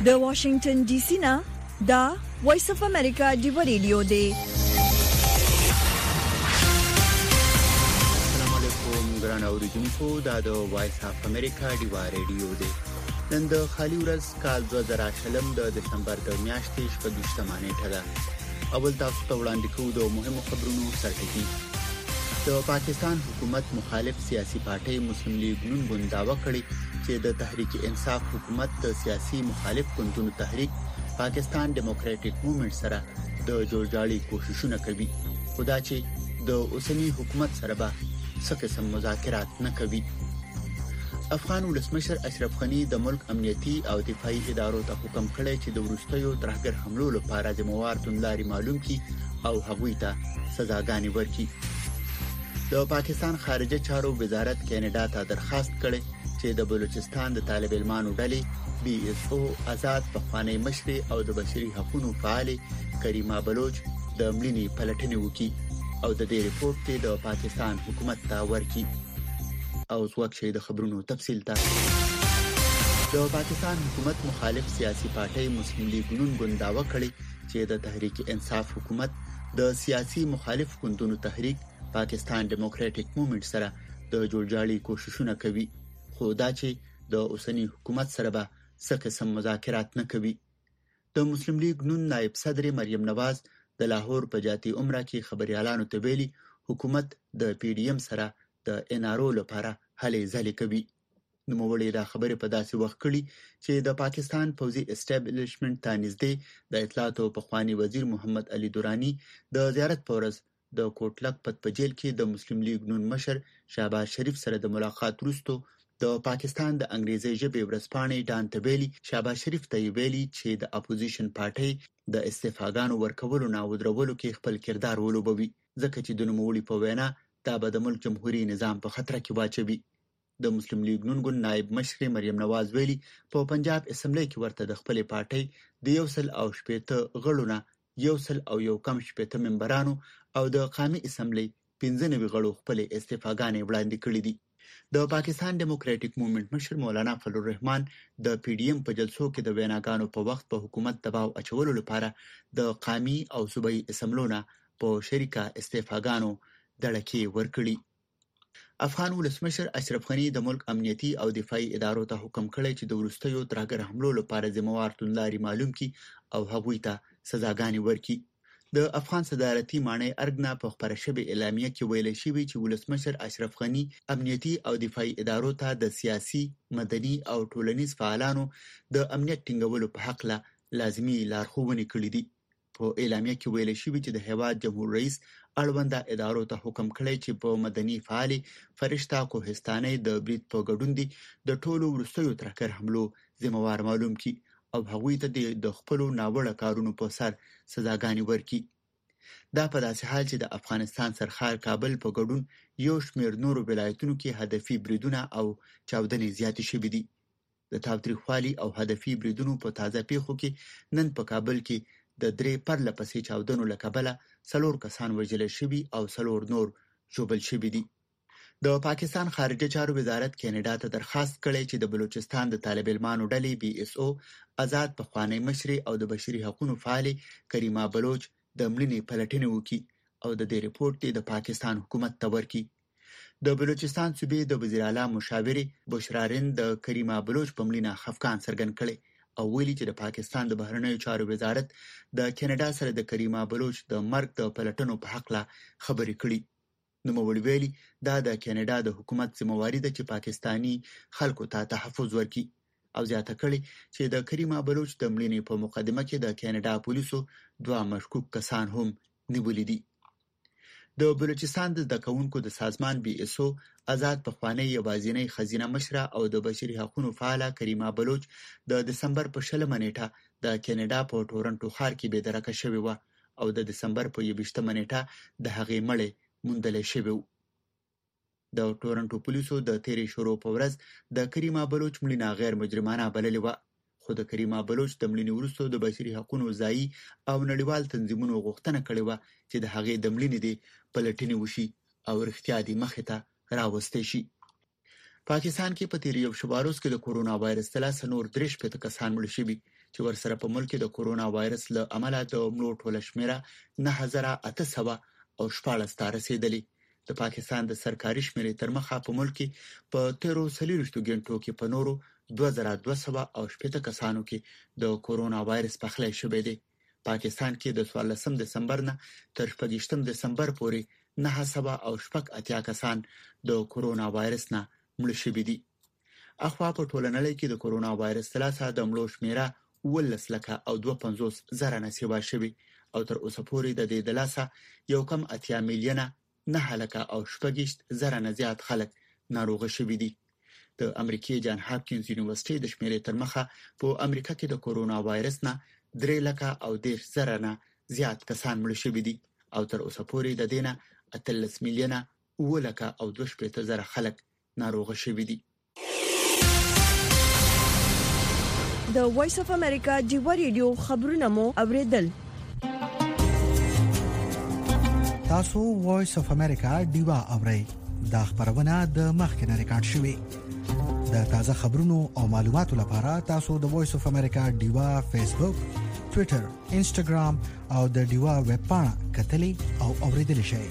د واشنگټن ډي سي نه دا وایس اف امریکا دی ریډیو دی. السلام علیکم ګران اوریدونکو، دا د وایس اف امریکا دی ریډیو دی. نن د خالي ورځ کال 2020 د دسمبر د میاشتې 28 نیټه ده. اول تاسو ته وړاندې کوو د مهمو خبرونو سرټکی. د پاکستان حکومت مخالف سیاسي پارټي مسلم لیگ نون ګوند داوا کړی چې د تحریک انصاف حکومت د سیاسي مخالف ګوندونو تحریک پاکستان ډیموکراټیک موومېنټ سره د جوړجاړي کوششونه کوي، خدا چې د اوسنی حکومت سره به څه قسم مذاکرات نه کوي. افغان ولسمشر اشرف غنی د ملک امنیتي او دفاعي ادارو ته حکم کړی چې د وروستیو ترهګر حملو لپاره ذمہوار توندلاري معلوم کړي او هغوی ته سزاګانې ورکړي. د پاکستان خارجه چارو وزارت کینیډا ته درخواست کړی چې د بلوچستان د طالب علمانو ډلې BSO آزاد پخوانی مشر او د بشري حقوقو فعال کریما بلوچ د مليني پلټنې وکړي او د دې ریپورت ته د پاکستان حکومت ته ورکړي. او څوک چې د خبرونو تفصیل ته د پاکستان حکومت مخالف سیاسي پارټي مسلم لیگ نون ګوند داوا کړی چې د تحریک انصاف حکومت د سیاسي مخالف ګوندونو تحریک پاکستان ډیموکراټیک موومېنټ سره د جوړجاړي کوششونه کوي، خو دا چې د اوسنی حکومت سره به څه قسم مذاکرات نه کوي. د مسلم لیگ نون نائب صدر مریم نواز د لاهور په جاتي عمره کې خبريالانو ته ویلي حکومت د PDM سره د NRO لپاره هلې ځلې کوي. نو موږ دا خبره په داسې وخت کړي چې د پاکستان پوځي اسټابلیشمنت ته نږدې د اطلاعات او پخوانی وزیر محمد علي دورانی د زیارت پورز د کوټلک په جیل کې د مسلم لیگ نون مشر شهباز شریف سره د ملاقات وروسته د پاکستان د انګریزي ژبې ورځپاڼې ډان تبيلي شهباز شریف ته ویلي چې د اپوزیشن پارټي د استعفاګانو ورکولو نه ودرولو کې خپل کردار ولوبوي، ځکه چې د نوموړي په وینا دا به د ملک جمهوریت نظام په خطر کې واچوي. د مسلم لیگ نون ګوند نائب مشر مریم نواز ویلي په پنجاب اسمبلی کې ورته د خپل پارټي د 180 غړو نه 190 ممبرانو او د قومي اسمبلی 15 غړو خپل استعفاګانې وړاندې کړې دي. د پاکستان ډیموکراټیک موومېنټ مشر مولانا فضل الرحمن د PDM په جلسو کې د ویناګانو په وخت په حکومت دباو اچولو لپاره د قومي او صوبایي اسمبلونو په شریکه استعفاګانو دړکې ورکړي. افغان ولسمشر اشرف غنی د ملک امنیتي او دفاعي ادارو ته حکم کړی چې د وروستیو ترهګر حملو لپاره ذمہوار توندلاري معلوم کړي او هغوی ته سزاګانې ورکړي. د افغان صدارتي مانع ارګنا په خبره شوی اعلامیه کې ویل شوی چې ولسمشر اشرف غنی امنیتي او دفاعي ادارو ته د سیاسي، مدني او ټولنیز فعالانو د امنیت ټینګولو په حق له لازمي لارښوونې کړې دي. په اعلامیه کې ویل شوی چې د هیواد جمهور رئیس اړونده ادارو ته حکم کړی چې په مدني فعال فرشته کوهستاني د برید په ګډون دي د ټولو وروستیو ترهګر حملو ذمہوار معلوم کړي او هغوی ته د خپل ناوړه کارونو په سر سزاګانې ورکړي. دا په داسې حال چې د افغانستان سرخار کابل په ګډون یو شمېر نورو ولایتونو کې هدفي بریدونه او چاودنې زیاتې شوې دي. د تاوتریخوالي او هدفي بریدونو په تازه پیښو کې نن په کابل کې د 3 پرله پسې چاودنو له کبله 4 کسان وژل شوي او 4 نور ژوبل شوي دي. د پاکستان خارجه چارو وزارت کینیډا ته درخواست کړی چې د بلوچستان د طالب علمانو ډلې BSO آزاد پخوانی مشر او د بشري حقوقو فعال کریما بلوچ د مليني پلټنې وکړي او د دې ریپورت ته د پاکستان حکومت ته ورکړي. د بلوچستان صوبې د وزیر اعلی مشاور بشرارین د کریما بلوچ په ملينه خفقان څرګند کړي او ویلي چې د پاکستان د بهرنیو چارو وزارت د کینیډا سره د کریما بلوچ د مرګ د پلټنو په حق لا خبرې کړي. نو موږ ویلي دا د کینیډا د حکومت ذمہواری ده چې پاکستانی خلکو ته تحفظ ورکړي او زیاته کړي چې د کریما بلوچ د مليني په مقدمه کې د کینیډا پولیسو 2 مشکوک کسان هم نیولي دي. د بلوچستان د دکونکو د سازمان BSO آزاد پخوانی یوازینی خزینه مشر او د بشري حقوقو فعال کریما بلوچ د دسمبر په 20 نیټه د کینیډا په ټورنټو ښار کې بېدرکه شوی و او د دسمبر په 20 نیټه د هغې مړی موندل شوی و. د ټورنټو پولیسو د تیرې شروع په ورځ د کریما بلوچ مړینه غیر مجرمانه بللې و، خو د کریما بلوچ د مړینې وروسته د بشري حقوقو ځایي او نړیوال تنظیمونو غوښتنه کړې و چې د هغې د مړینې د پلټنې وشي او رښتیا د مخې ته راوستې شي. پاکستان کې په تیر یو شباروز کې د کورونا وایرس 3 نور 3 کسان مړ شوي چې ورسره په ملک کې د کورونا وایرس له امله د مړو ټوله شمیره 9800 او 14 ته رسیدلې. د پاکستان د سرکاري شمیرې تر مخه په ملک کې په 13 غنټو کې په نورو 2280 کسانو کې د کورونا وایرس پخلی شوی دی. پاکستان کې د 14 دسمبر نه تر 15 دسمبر پورې 980 کسان د کورونا وایرس نه مړ شوي دي. اخوا په ټوله نړۍ کې د کورونا وایرس ثلاثه د مړو شمیره 19,250,000 نسیبه شوی او تر اوسه پورې د دې د لاسه یو کم 80 میلیونه 9,000 نه زیات خلک ناروغ شوي دي. د امریکای جان هاپکینز یونیورسيټي د شمیرې تر مخه په امریکا کې د کورونا وایرس نه 3,10,000 نه زیات کسان مړ شوي دي او تر اوسه پورې د دینه 13 میلیونه 9,250,000 خلک ناروغ شوي دي. د وایس اف امریکا ډیوا ریډیو خبرونه مو اوریدل. تاسو وایس اف امریکا ډیوا اورئ. دا خبرونه د مخکنه ریکارډ شوې. د تازه خبرونو او معلوماتو لپاره تاسو د وایس اف امریکا ډیوا فیسبوک، ټوئیټر، انسټاګرام او د ډیوا ویب پاڼه کتلې او اوریدل شئ.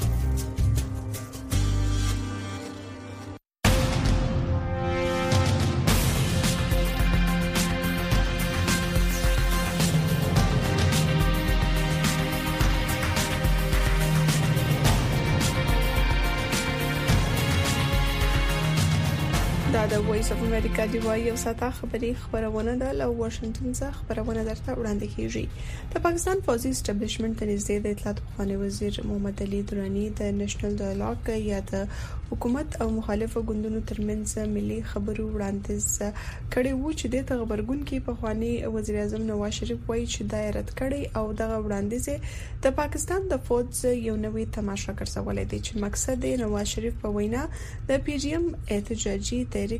د وایس اف امریکا دی وایي او ساته خبرونه د واشنگټن څخه خبرونه درته وړاندې کیږي. د پاکستان فوجي اسټابلیشمنت ته نږدې د اطلاعات خانه وزیر محمد علي درانی د نېشنل ډایالوګ یا د حکومت او مخالفو ګوندونو ترمنځ ملي خبرو وړاندیز کړي وو چې د خبرګون کې په خواني وزیر اعظم نواز شریف وایي چې دایره کړي او دغه وړاندیز د پاکستان د فوج یو نوې تماشا ګرځولې دي چې مقصد یې نواز شریف په وینا د پی ډی ایم احتجاجي تحریک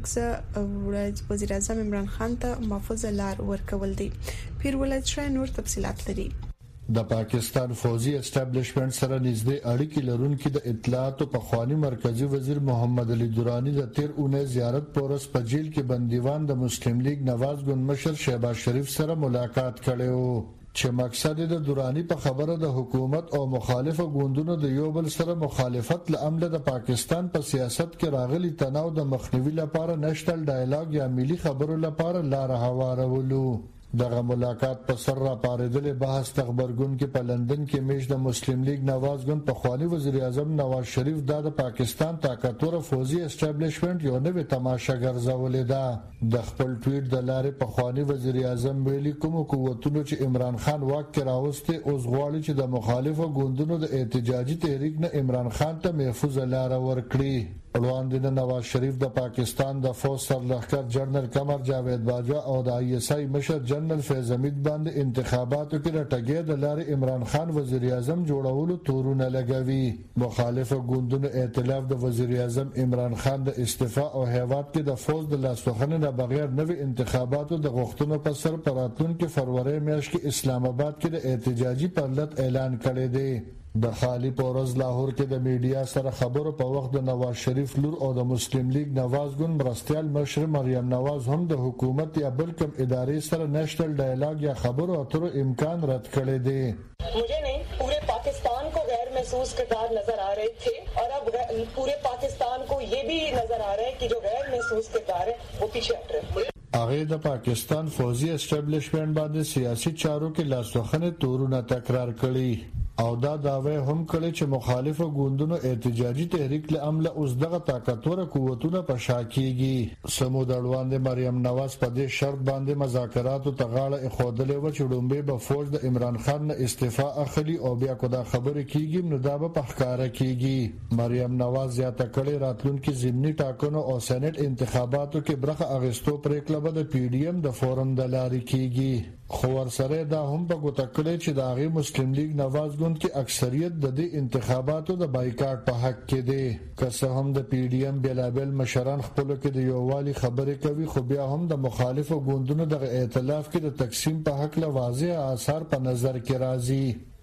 وزیر اعظم عمران خان ته محفوظ لار ورکول دي. پیر ولایت شاه نور تفصيلات لري. د پاکستان فوجي اسټابلیشمنت سره نږدې اړیکې لرونکي د اطلاعات په خواني مرکزی وزیر محمد علي درانی د 13 اونۍ زیارت پورس په جیل کې بندیوان د مسلم لیگ نواز ګوند مشر شهباز شریف سره ملاقات کړي وو چې مقصد د درانی په خبره د حکومت او مخالفو ګوندونو د یو بل سره مخالفت لامل د پاکستان په سیاست کې راغلي تناو د مخنیوي لپاره نېشنل ډایالوګ یا ملي خبرو لپاره لار هوارولو. دغه ملاقات په سر را پاریدل بحث خبرګون کې په لندن کې میش د مسلم لیگ نواز ګوند په خواني وزیر اعظم نواز شریف د پاکستان طاقتور فوجي اسټابلیشمنت یو نوې تماشا ګرځولې ده. د خپل ټویټ د لارې په خواني وزیر اعظم ویلي کوم قوتونو چې عمران خان واک کې راوسته اوس غواړي چې د مخالفو ګوندونو د احتجاجي تحریک نه عمران خان ته محفوظ لار ورکړي. وړاندې نواز شریف د پاکستان د فوج سرلښکر جنرال قمر جاوید باجوا او د آی اس آی مشر جنرال فیض حمید باندې انتخاباتو کې راټګې د لارې عمران خان وزیر اعظم جوړولو تورونه لګوي. مخالفو ګوندونو ائتلاف د وزیر اعظم عمران خان د استعفا او هیواد کې د فوج د لاسوهنې نه بغیر نوې انتخاباتو د غوښتنو په سر پراتلونکو فروری میاشت کې اسلام آباد کې د احتجاجي پرلط اعلان کړی دی. د خالی پورز لاهور کې د میډیا سره خبرو په وخت د نواز شریف لور او د مسلم لیگ نواز ګوند مرستيال مشر مریم نواز هم د حکومت یا بل کوم ادارې سره نېشنل ډایالوګ یا خبرو اترو امکان رد کړی دی. मुझे नहीं पूरे पाकिस्तान को गैर महसूस किरदार नजर आ रहे थे और अब पूरे पाकिस्तान को ये भी नजर आ रहा है कि जो गैर महसूस किरदार है वो पीछे हट रहे हैं. هغه د پاکستان فوجي اسټابلیشمنت باندې سیاسي چارو کې لاسوهنه تورونه تکرار کړي او دا داوی هم کړی چې مخالفو ګوندونو احتجاجي تحریک له عمله اوس دغه طاقتور قوتونه په شا کېږي. سمود اړوند مریم نواز په دې شرط باندې مذاکراتو ته غاړه ایښودلې و چې ډومبه به فوج د عمران خان نه استعفا اخلي او بیا کو دا خبره کیږي نو دا به پخکاره کیږي. مریم نواز زیاته کړي راتلونکي ضمني ټاکنو او سېنات انتخاباتو کې برخه اغستو پریکړه به د پی ډی ایم د فورم د لارې کیږي. خو ورسره دا هم په ګوته کړی چې د هغه مسلم لیگ نواز ګوند کې اکثریت د دې انتخاباتو د بایکاټ په حق کې دی. که څه هم د پی ډی ایم بلابل مشران خپل کې د یووالي خبرې کوي خو بیا هم د مخالفو ګوندونو د ائتلاف کې د تقسیم په حق له واضح آثار په نظر کې راځي.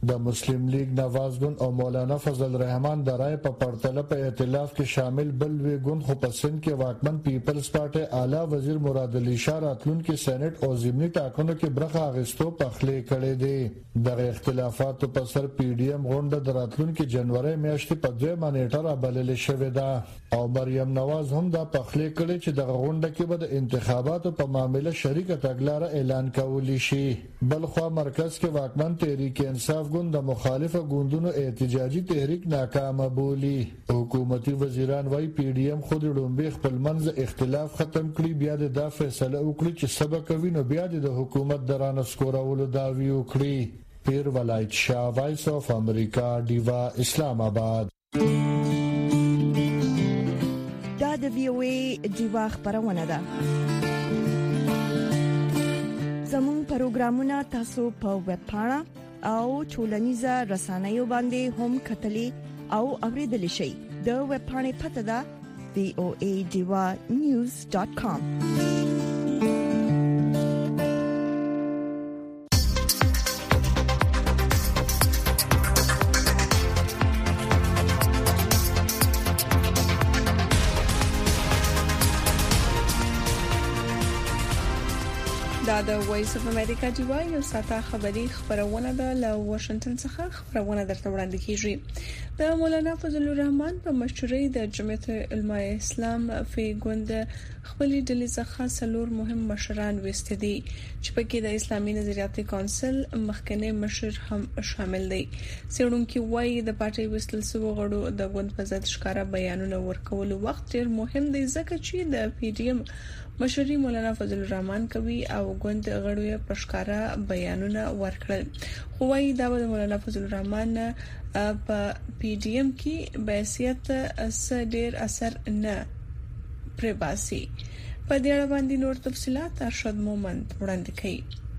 د مسلم لیگ نواز ګوند او مولانا فضل الرحمن د رائے په پرتله په ائتلاف کې شامل بل وی ګوند خو په سند کې واکمن پیپلز پارټي اعلی وزیر مراد علي شاه راتلونکي سېنات او ضمني ټاکنو کې برخه اخیستو پخلې کړې دي د اختلافاتو په سر پی ډی ایم غونډه د راتلونکي جنوري میاشتې په 2 نیټه را بلل شوې ده او مریم نواز هم دا پخلې کړې چې د غونډه کې به د انتخاباتو په معاملې شریک تګلارې اعلان کولی شي بلخوا مرکز کې واکمن تحریک انصاف ګوند د مخالفه ګوندونو احتجاجي تحریک ناکام بولی حکومتي وزیران وايي پی ډی ایم خود ډومبه خپل منځ اختلاف ختم کړي بیا د فیصله وکړي چې سبا کوي نو بیا د حکومت درانه سکورولو داوی وکړي پیر ولایت شاه وایس اف امریکا دیوا اسلام آباد د وی او ای دیوا خبرونه ده زموږ پروګرامونه تاسو په ویب پاڼه او ټولنیزه رسنیو باندې هم کتلی او اوریدلی شئ د ویب پاڼې پته ده voadivanews.com دا د وایس اف امریکا دیوا یو ساته خبری خبرونه ده له واشنگټن څخه خبرونه درته وړاندې کیږي د مولانا فضل الرحمن په مشورې د جمعیت علماء اسلام فی ګوند خپل ډلې څخه څلور مهم مشران وستې دي چې پکې د اسلامي نظریاتي کونسل مخکنی مشر هم شامل دي سیړونکو وایي د پارټي وستل سو غړو د ګوند په ضد ښکارا بیانونه ورکول وخت ډیر مهم دی ځکه چې د پی ډی ایم مشري مولانا فضل الرحمن کوي او ګوند غړو یې پښکارا بیانونه ورکړل خو وايي دا د مولانا فضل الرحمن په پی ډی ایم کې بحثیت ډیر اثر نه پرباسي په دې اړه باندې نور تفصيلات ارشد مومند وړاندې کوي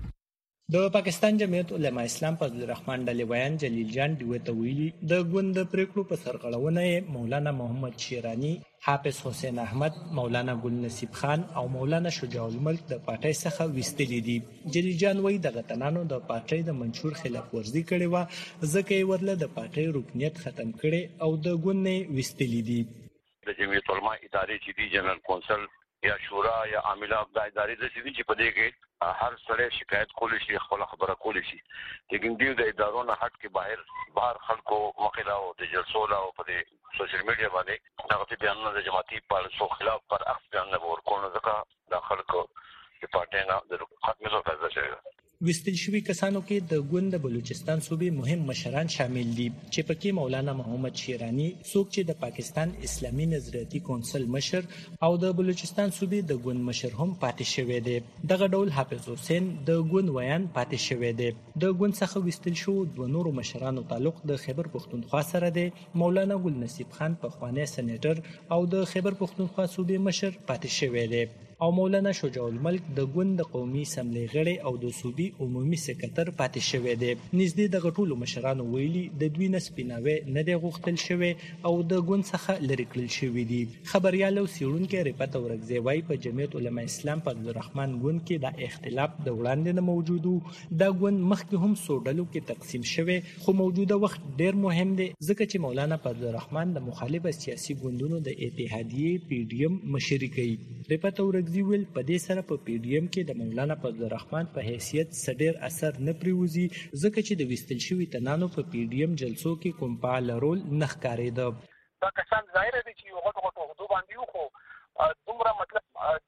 د پاکستان جمعیت علماء اسلام فضل الرحمن ډلې ویان جلیل جان دیوته ویلي د ګوند پریکړو په سرغړونه مولانا محمد شیرانی حافظ حسین احمد مولانا ګل نصیب خان او مولانا شجاع الملک د پارټۍ څخه وستلې دي جلیل جان وایي د غتنانو د پارټۍ د منشور خلاف ورزي کړې و ځکه یې ورله د پارټۍ رکنیت ختم کړي او د ګوند وستلې دي د جمعیت علماء ادارې چې دی جنرال کونسل یا شورا یا عامله د ادارې د چې په دې کې هر سره شکایت کولی شي خپل خبره کولی شي لیکن دیو د ادارو نه هټ کې بهر خلکو مخاله او د جلسو لا او په سوشل میډیا باندې هغه بیانونه د جماعتي پالیسو خلاف پر اخذ بیان ورکول ځکه د خلکو په پارټۍ نه د ختمېدو فیصله شوې وستل شوی کسانو کې د ګوند د بلوچستان صوبې مهم مشران شامل دي چې پکې مولانا محمد شیرانی څوک چې د پاکستان اسلامي نظریاتي کونسل مشر او د بلوچستان صوبې د ګوند مشر هم پاتې شوی دی دغه ډول حافظ حسین د ګوند ویان پاتې شوی دی د ګوند څخه وستل شو د نورو مشرانو تعلق د خیبر پښتونخوا سره دی مولانا ګل نصیب خان په خوانې سېنیټر او د خیبر پښتونخوا صوبې مشر پاتې شوی دی او مولانا شجاع الملک د ګوند د قومي اسمبلی غړی او د صوبې عمومي سکرټر پاتې شوی دی نږدې د غټولو مشرانو ویلي د دوی نسپیناوي نه دی غوښتل شوی او د ګوند څخه لری کړل شوی دی خبريال او سیړونکو ریپټ اورګزی وای په جمعیت علماء اسلام فضل الرحمن ګوند کې د اختلاف د وړاندې نه موجودو دا ګوند مخکې هم سوډلو کې تقسیم شوی خو موجوده وخت ډیر مهم دی ځکه چې مولانا فضل الرحمن د مخالف سیاسي ګوندونو د اتحادیه پی ډی ایم مشري کوي ریپټ اورګزی په دې سره په پی ډی ایم کې د مولانا فضل الرحمن په حیثیت سډیر اثر نه پریوزي ځکه چې د وستل شوی تنانو په پی ډی ایم جلسو کې کوم فعال رول نه ښکارېده دا کسان ظاهر دي چې یو غټ حدود باندې خو دومره مطلب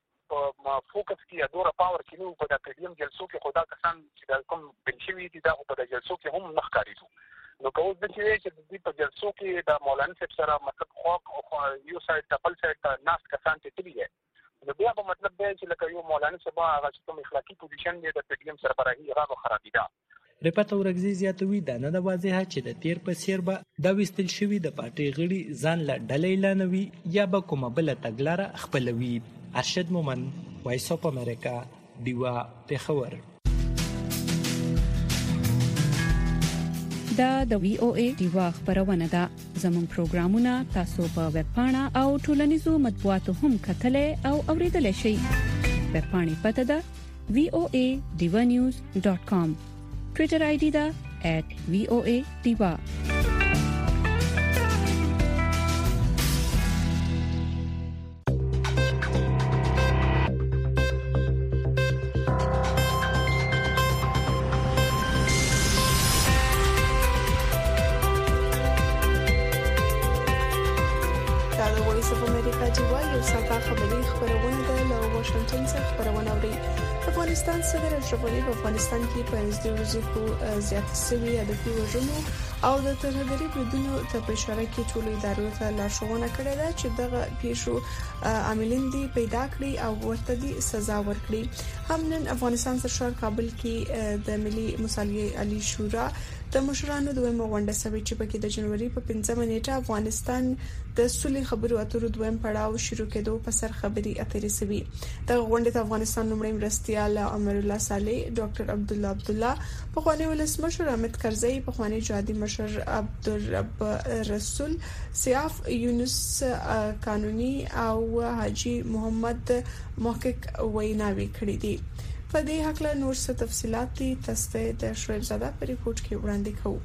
فوکس کې ادوره پاور کې نو په د پی ډی ایم جلسو کې خدا کسان چې کوم بنشوي دي دا په د جلسو کې هم نه ښکارېدو نو کوم د چې د په جلسو کې د مولانا صاحب سره مطلب خو یو سایډ ټپل سایډ ناس کسان ته تللی نو بیا په مطلب دی چې لکه یو مولانا صاحب هغه کوم اخلاقی پوزیشن دی د پی ډی ایم سربراهي هغه خرابې ده ریپټ اورګزی زیاتوي دا نه د واضحه چې د تیر په سیر به دا وستل شوی د پارټي غړي ځان له ډلې لانوي یا به کومه بل تګلاره خپلوي ارشد مومن وایس اف امریکا دیوا پیښور دا د وی او ای دیوا خبرونه ده زموږ پروګرامونه تاسو په ویب پاڼه او ټولنیزو مطبوعاتو هم کتلې او اوریدلای شئ ویب پاڼې پته ده voadivanews.com ټوئیټر آی ډی ده @voa.diva. افغانستان صدر اشرف غنی په افغانستان کې په نږدې ورځو زیات سوي هدفي وژنو او د ترهګرۍ بریدونو ته اشاره کوي ټولو ادارو ته لارښوونه کړې ده چې دغه پیښو عاملین دي پیدا کړي او ورته دي سزا ورکړي. هم نن افغانستان سرشار کابل کې د ملي مصالحې عالی شورا د مشرانو دویمه غونډه سوي چې پکې د جنوري په 15 نیټه افغانستان د سولې خبرو اترو دویم پړاو شروع کېدو په سر خبري اترې سوي. د غونډې ته افغانستان لومړی مرستيال امر الله صالح، ډاکټر عبد الله، پخوانی ولسمشر حامد کرزی، پخوانی جهادي مشر عبدالرب رسول، سیاف یونس قانوني او حاجی محمد محقق ویناوي کړې دي. په دې حق له نور څه تفصيلات دي تاسو د شعیب زاده په ریپورت کې وړاندې کوو.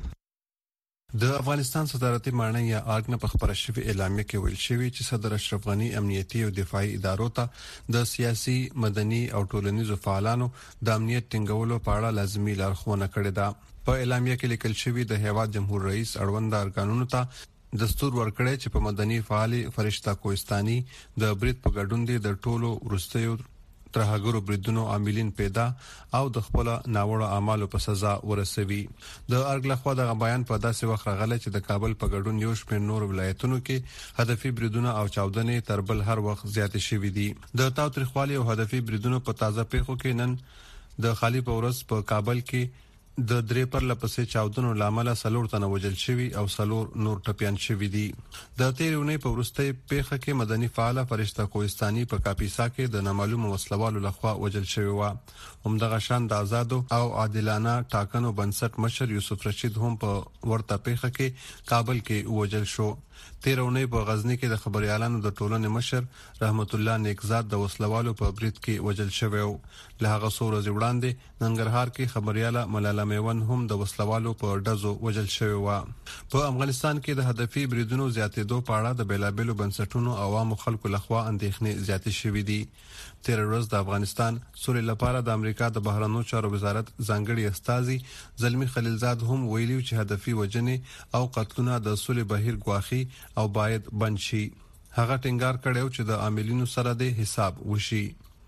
د افغانستان صدارتي مانای یا آرګ په خبره شوی اعلامیه کې ویل شوی چې صدر اشرف غنی امنیتي او دفاعي ادارو ته د سیاسي، مدني او ټولنیزو فعالانو د امنیت ټینګولو په اړه لازمي لارښوونه کړې ده. په اعلامیه کې لیکل شوی د هیواد جمهور رئیس اړوند ارګانونو ته دستور ورکړی چې په مدني فعال فرشتہ کوهستاني د برید په ګډون دي د ټولو ورستیو ترهګرو بریدونو عاملین پیدا او د خپل ناوړه اعمالو په سزا ورسوي. د ارګ لخوا د بیان په داسې وخت راغلی چې د کابل په ګډون یو شمېر نور ولایتونو کې هدفي بریدونه او چاودنې تر بل هر وخت زیات شوي دي. د تاوتریخوالي او هدفي بریدونو په تازه پیښو کې نن د خالی په ورځ په کابل کې د درې پر لپسې چاودنو لامل سلور تنه وجل شوی او سلور نور ټپيان شوی دي. د تیرونې په ورسته پیښه کې مدني فعال فرشتہ کوهستاني په کاپیسا کې د نامعلوم وسلوالو لخوا وجل شوی و. همدغه شان د آزادو او عادلانه ټاکنو بنسټ مشر یوسف رشید هم په ورته پیښه کې کابل کې وجل شو. تیرونې په غزنی کې د خبريالانو د ټولنې مشر رحمت الله نیکزاد د وسلوالو په برید کې وجل شوی و. له هغه څو ورځې وړاندې ننګرهار کې خبرياله ملاله میون هم د وسلوالو په ډزو وجل شوی و. په افغانستان کې د هدفي بریدونو زیاتېدو په اړه د بیلابېلو بنسټونو او عوامو خلکو لخوا اندېښنې زیاتې شوې دي. تیر ورځ د افغانستان سولې لپاره د امریکا د بهرنیو چارو وزارت ځانګړي استازي زلمی خلیلزاد هم ویلي چې هدفي وجنې او قتلونه د سولې بهیر ګواخي او باید بند شي. هغه ټینګار کړو چې د عاملینو سره د حساب وشي.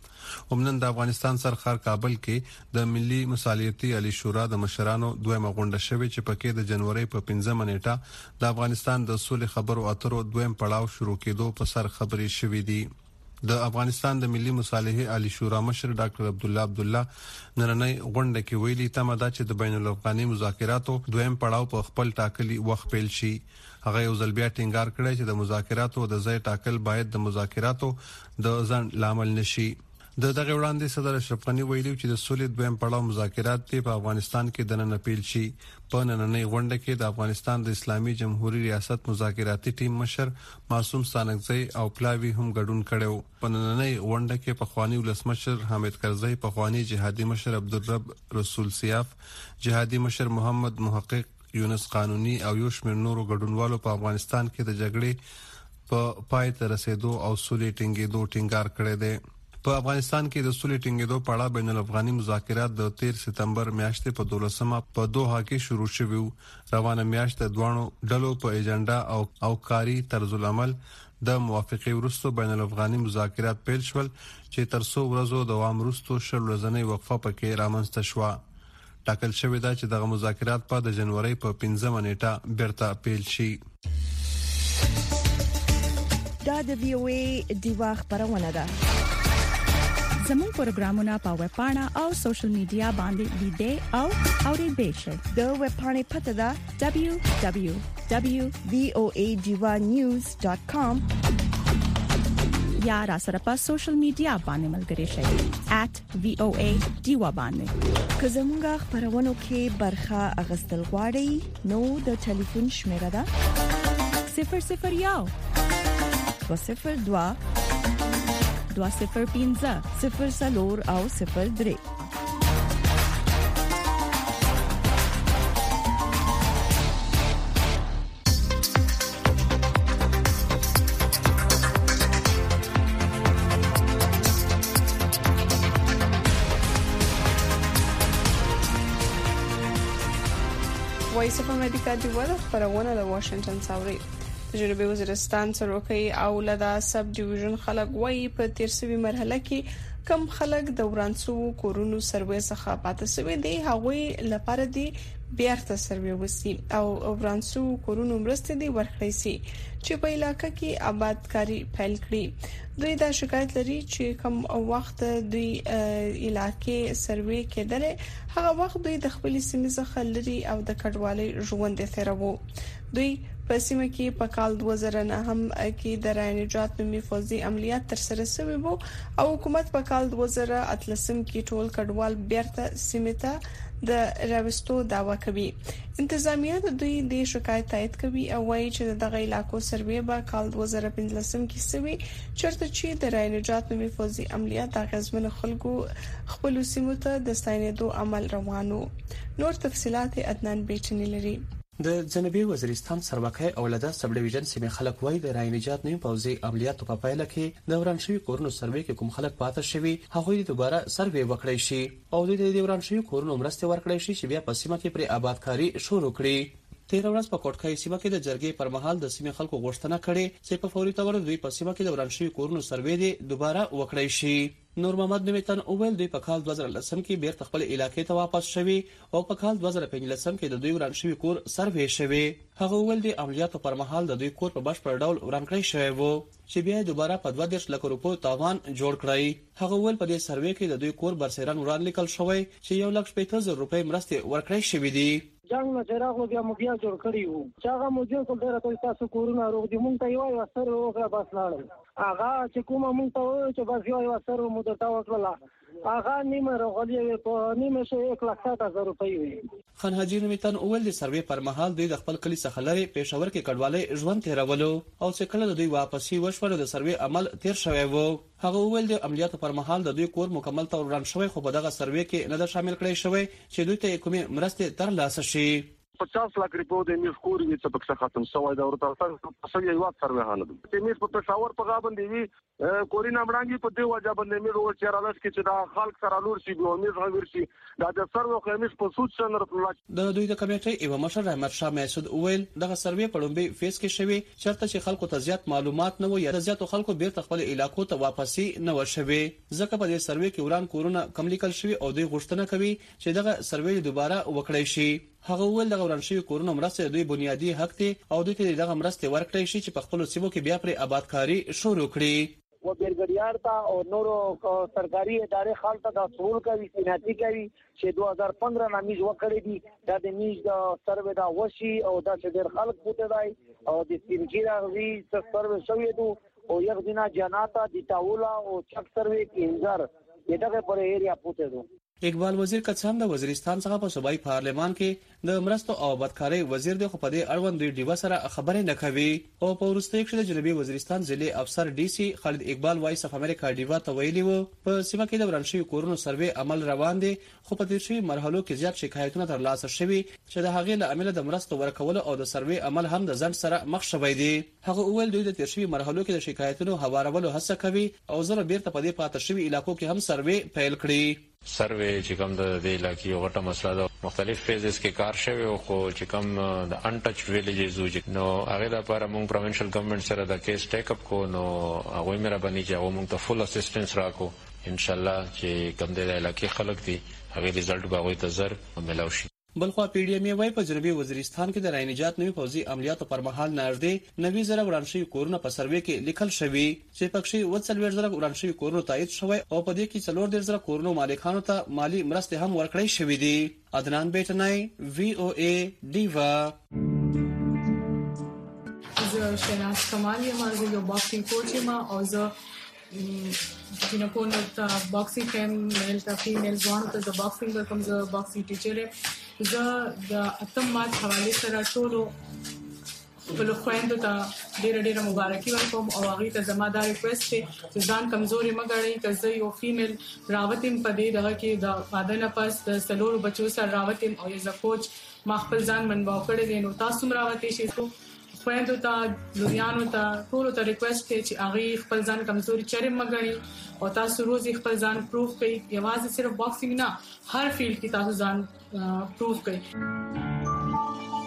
ومنن د افغانستان سرخار کابل کې د ملي مصالحتي عالی شورا د مشرانو دویمه غونډه شوې چې پکې د جنوري په 15 نیټه د افغانستان د سولې خبرو اترو دویم پړاو شروع کېدو په سر خبري شوې دي. د افغانستان د ملي مصالحې عالی شورا مشر ډاکټر عبد الله نننۍ غونډه کې ویلي تمه ده چې د بین الافغاني مذاکراتو دویم پړاو په خپل ټاکلي وخت پیل شي. هغه یو ځل بیا ټینګار کړی چې د مذاکراتو د ځای ټاکل باید د مذاکراتو د ځنډ لامل نشي. دغه وړاندې صدر اشرف غنی ویلي چې د سولې دویم پړاو مذاکرات په افغانستان کې د نن پیل شي. په نننۍ غونډه کې د افغانستان د اسلامي جمهوریت ریاست مذاکراتي ټیم مشر معصوم ستانکزی او پلاوی هم ګډون کړو. په نننۍ غونډه کې پخوانی ولسمشر حامد کرزی، پخوانی جهادي مشر عبدالرب رسول سیاف، جهادي مشر محمد محقق، یونس قانوني او یو شمېر نورو ګډونوالو په افغانستان کې د جګړې په پای ته رسیدو او سولې ټینګېدو ټینګار کړی دی. په افغانستان کې د سولې ټینګېدو په اړه بین الافغاني مذاکرات د 13 سپتمبر میاشتې په 12مه په دوحه کې شروع شوي. روانه میاشت د دوانو ډلو په ایجنډا او کاری طرز العمل د موافقې وروسته بین الافغاني مذاکرات پیل شول چې تر څو ورځو دوام وروسته شل ورځې وقفه پکې رامنځته شوه. ټاکل شوی دا چې دغه مذاکرات په د جنوري په 15 نیټه بیرته پیل شي. دا د VOA دیوا خبرونه ده. زموږ پروګرامونه په ویب پاڼه او سوشل میډیا باندې لیدئ او اوریدئ شئ. د ویب پاڼې پته ده www.voadivanews.com یا را سره په سوشل میډیا باندې ملګري شئ @voadiva باندې. که زموږ خبرونه کې برخه اغستل غواړئ نو د ټلیفون شمیره ده 001 202 205 04 او 03. وایس اف امریکا دی وړ خبرونه د واشنگټن څاوري جنوبي وزیرستان سروکي او لدا سب ډیویژن خلک وای په 13وی مرحله کې کم خلک د ورانسو کورونو سروې څخه پاتې شوی دي هغوی لپاره دي بیرته سروې وسی او ورانسو کورونو مرسته دي ورکړی سي چې په علاقې کې آبادکاری پیل کړي دوی دا شکایت لري چې کم وخت دوی علاقې سروې کېدل هغه وخت دوی د خپل سیمې څخه لري او د کډوالۍ ژوند تیرو دوی په سیمه کې په کال 2009 هم کې د راینجات نومي فوزي عملیات تر سره شوی وو او حکومت په کال 2013 کې ټول کډوال بیرته سیمه ته د راوستو داوا کوي انتظامیه د دوی د شکایت تایید کوي او وايي چې دغه علاقو سروې به کال 2015 کې سوي چرته چې د راینجات نومي فوزي عملیات د غزمن خلکو خپل سیمه ته د ستاینېدو عمل روانو نور تفصيلات عدنان بیچنی لري د جنوبي وزیرستان سروکي او لدا سب ډیویژن سیمه خلک وای د راینجات نیم پوزي عملیاتو په پایله کې د ورانشوي کورونو سروې کې کوم خلک پاتې شوي هغه دوباره سروې وکړي شي او د ورانشوي کورونو مرسته ورکړي شي چې بیا په سیمه کې پر آبادکاری شروع کړي 13 ورځ په کوټکای سیمه کې د جرګې پر مهال د سیمه خلکو غوښتنه کړې چې په فوري تور دوی په سیمه کې د ورانشوي کورونو سروې دي دوباره وکړي شي نور محمد نومیتن اول دوی په کال 2010 کې بیرته خپل علاقې ته واپس شوي او په کال 2015 کې د دوی ورانشوي کور سروې شوی هغه ول د عملیاتو پر مهال د دوی کور په بشپړ ډول ورانکړی شوی وو چې بیا دوباره په 2.5 لک روپیو تاوان جوړ کړی هغه ول په دې سروې کې د دوی کور برسېران وران لیکل شوی چې 1,50,000 روپۍ مرسته ورکړی شوی دی جنگ نه چراغ بیا مو بیا جوړ کړی وو چې هغه مو جوړ کړل درته تاسو کورونه روغ دي مونږ ته یو اثر وکړه بس لاړل هغه چې کومه مونږ ته وایي چې بس یو اثر مو درته وکړه هغه نیمه روغلی په نیمه شو 1,60,000 روپۍ وي خان حاجی نومیتن اول د سروې پر مهال دوی د خپل کلی څخه لري پېښور کې کډوالۍ ژوند تیرولو او چې کله د دوی واپسی وشول د سروې عمل تیر شوی وو هغه ول د عملیاتو پر مهال د دوی کور مکمل تور وران شوی خو په دغه سروې کې نه د شامل کړی شوی چې دوی ته کومه مرسته تر لاسه شي 50 لک روپیو د میز کور وی څه پکې ختم شوی دا ورته تاسو یې یو سروې حالت چې میز په پېښور په غابن دی کورینا بړانګي په دی وجه باندې میز ور چیرالس کې چې دا خلک سره لور شي به میز غوړ شي دا د سروې خمیس په سود څنګه راتلل د دوی د کمیټې ایو مشر احمد شاه مسعود اول دغه سروې په لومبي فیس کې شوی چرته چې خلکو ته زیات معلومات نه وي یا زیات خلکو بیرته خپل علاقو ته واپسی نه وشوي ځکه په دې سروې کې وران کورونه کم لیکل شوی او دوی غوښتنه کوي چې دغه سروې دوباره وکړي شي هغه ول دغه ورانشي کورونو مرسته دوی بنیادی حق دي او دوی ته دغه مرسته ورکړي شي چې په خپل سیمو کې بیا پر آبادکاری شروع کړي و بیرګریار تا او نورو سرکاري ادارې خال ته د ټول کوي سنتي کوي چې 2015 نامیز وکړي دي دا د میز د سروې دا وشي او دا چې ډېر خلک پوتې دی او د سینګیرا وی سروې شوی دي او یو دینا جناتا د تاولا او چک سروې کې انځر دغه پر ایریا پوتې دي اقبال وزیر کڅام د وزیرستان څخه په صوبایي پارلمان کې د مرستو او بدکارۍ وزیر د خو په دې اړوند دوی ډیوه سره خبرې نه کوي او په ورستۍ کې د جنوبي وزیرستان ضلع افسر ډي سي خالد اقبال وایس اف امریکا ډیوه ته ویلي وو په سیمه کې د ورانشي کورونو سروې عمل روان دي خو په دې شی مرحلو کې زیات شکایتونه تر لاسه شوي چې د هغې له عمل د مرستو ورکول او د سروې عمل هم د ځند سره مخ شوی دی هغه اول دوی د تیر شوي مرحلو کې د شکایتونو هوارولو هڅه کوي او زره بیرته په دې پاتې شوي علاقو کې هم سروې پیل کړي سروې چې کوم د دې علاقې غټه مسله ده مختلف فیزز کې کار شوی او خو چې کوم د انټچ ویلیجز نو هغه لپاره موږ پروینشل ګورنمنت سره د کیس ټیک اپ کو نو هغه مې را باندې چې هغه موږ ته فول اسسټنس راکو ان شاء الله چې کوم د علاقې خلک دي هغه ریزلټ به غوي ته زر ملاوي شي بلخوا پی ډی ایم وای په جنوبي وزیرستان کې د راینجات نوي فوزي عملیاتو پر مهال نږدې 90,000 ورانشي کورونه په سروې کې لیکل شوی چې پکې 40,000 ورانشي کورونه تایید شوی او په دې کې 40,000 کورونو مالکانو ته مالی مرسته هم ورکړی شوې دي عدنان بیٹنای وی او ای دیوا زه شناس کمال یم از یو باکسینګ کوچ یم او زه جنکونو ته باکسینګ کوم میل ته فیمیل ځوانو ته د باکسینګ کوم زه باکسینګ ټیچر یم زه د اتم مارچ حواله سره ټولو خپل خويندو ته ډېر مبارکي ورکوم او هغه ته زما دا ریکوست چې ځان کمزوري مګړی کزه یو فیمیل راوتیم په دې دغه کې د فادنه پس د سلور بچو سره راوتیم او یز کوچ ما خپل ځان منباو کړی دی نو تاسو راوتی شئ خويندو ته لوریانو ته ټول ته ریکوست کوي چې هغه خپل ځان کمزوري چره مګړي او تاسو روزي خپل ځان پروف کوي یوازې صرف باکسینګ نه هر فیلډ کې تاسو ځان پروف کوي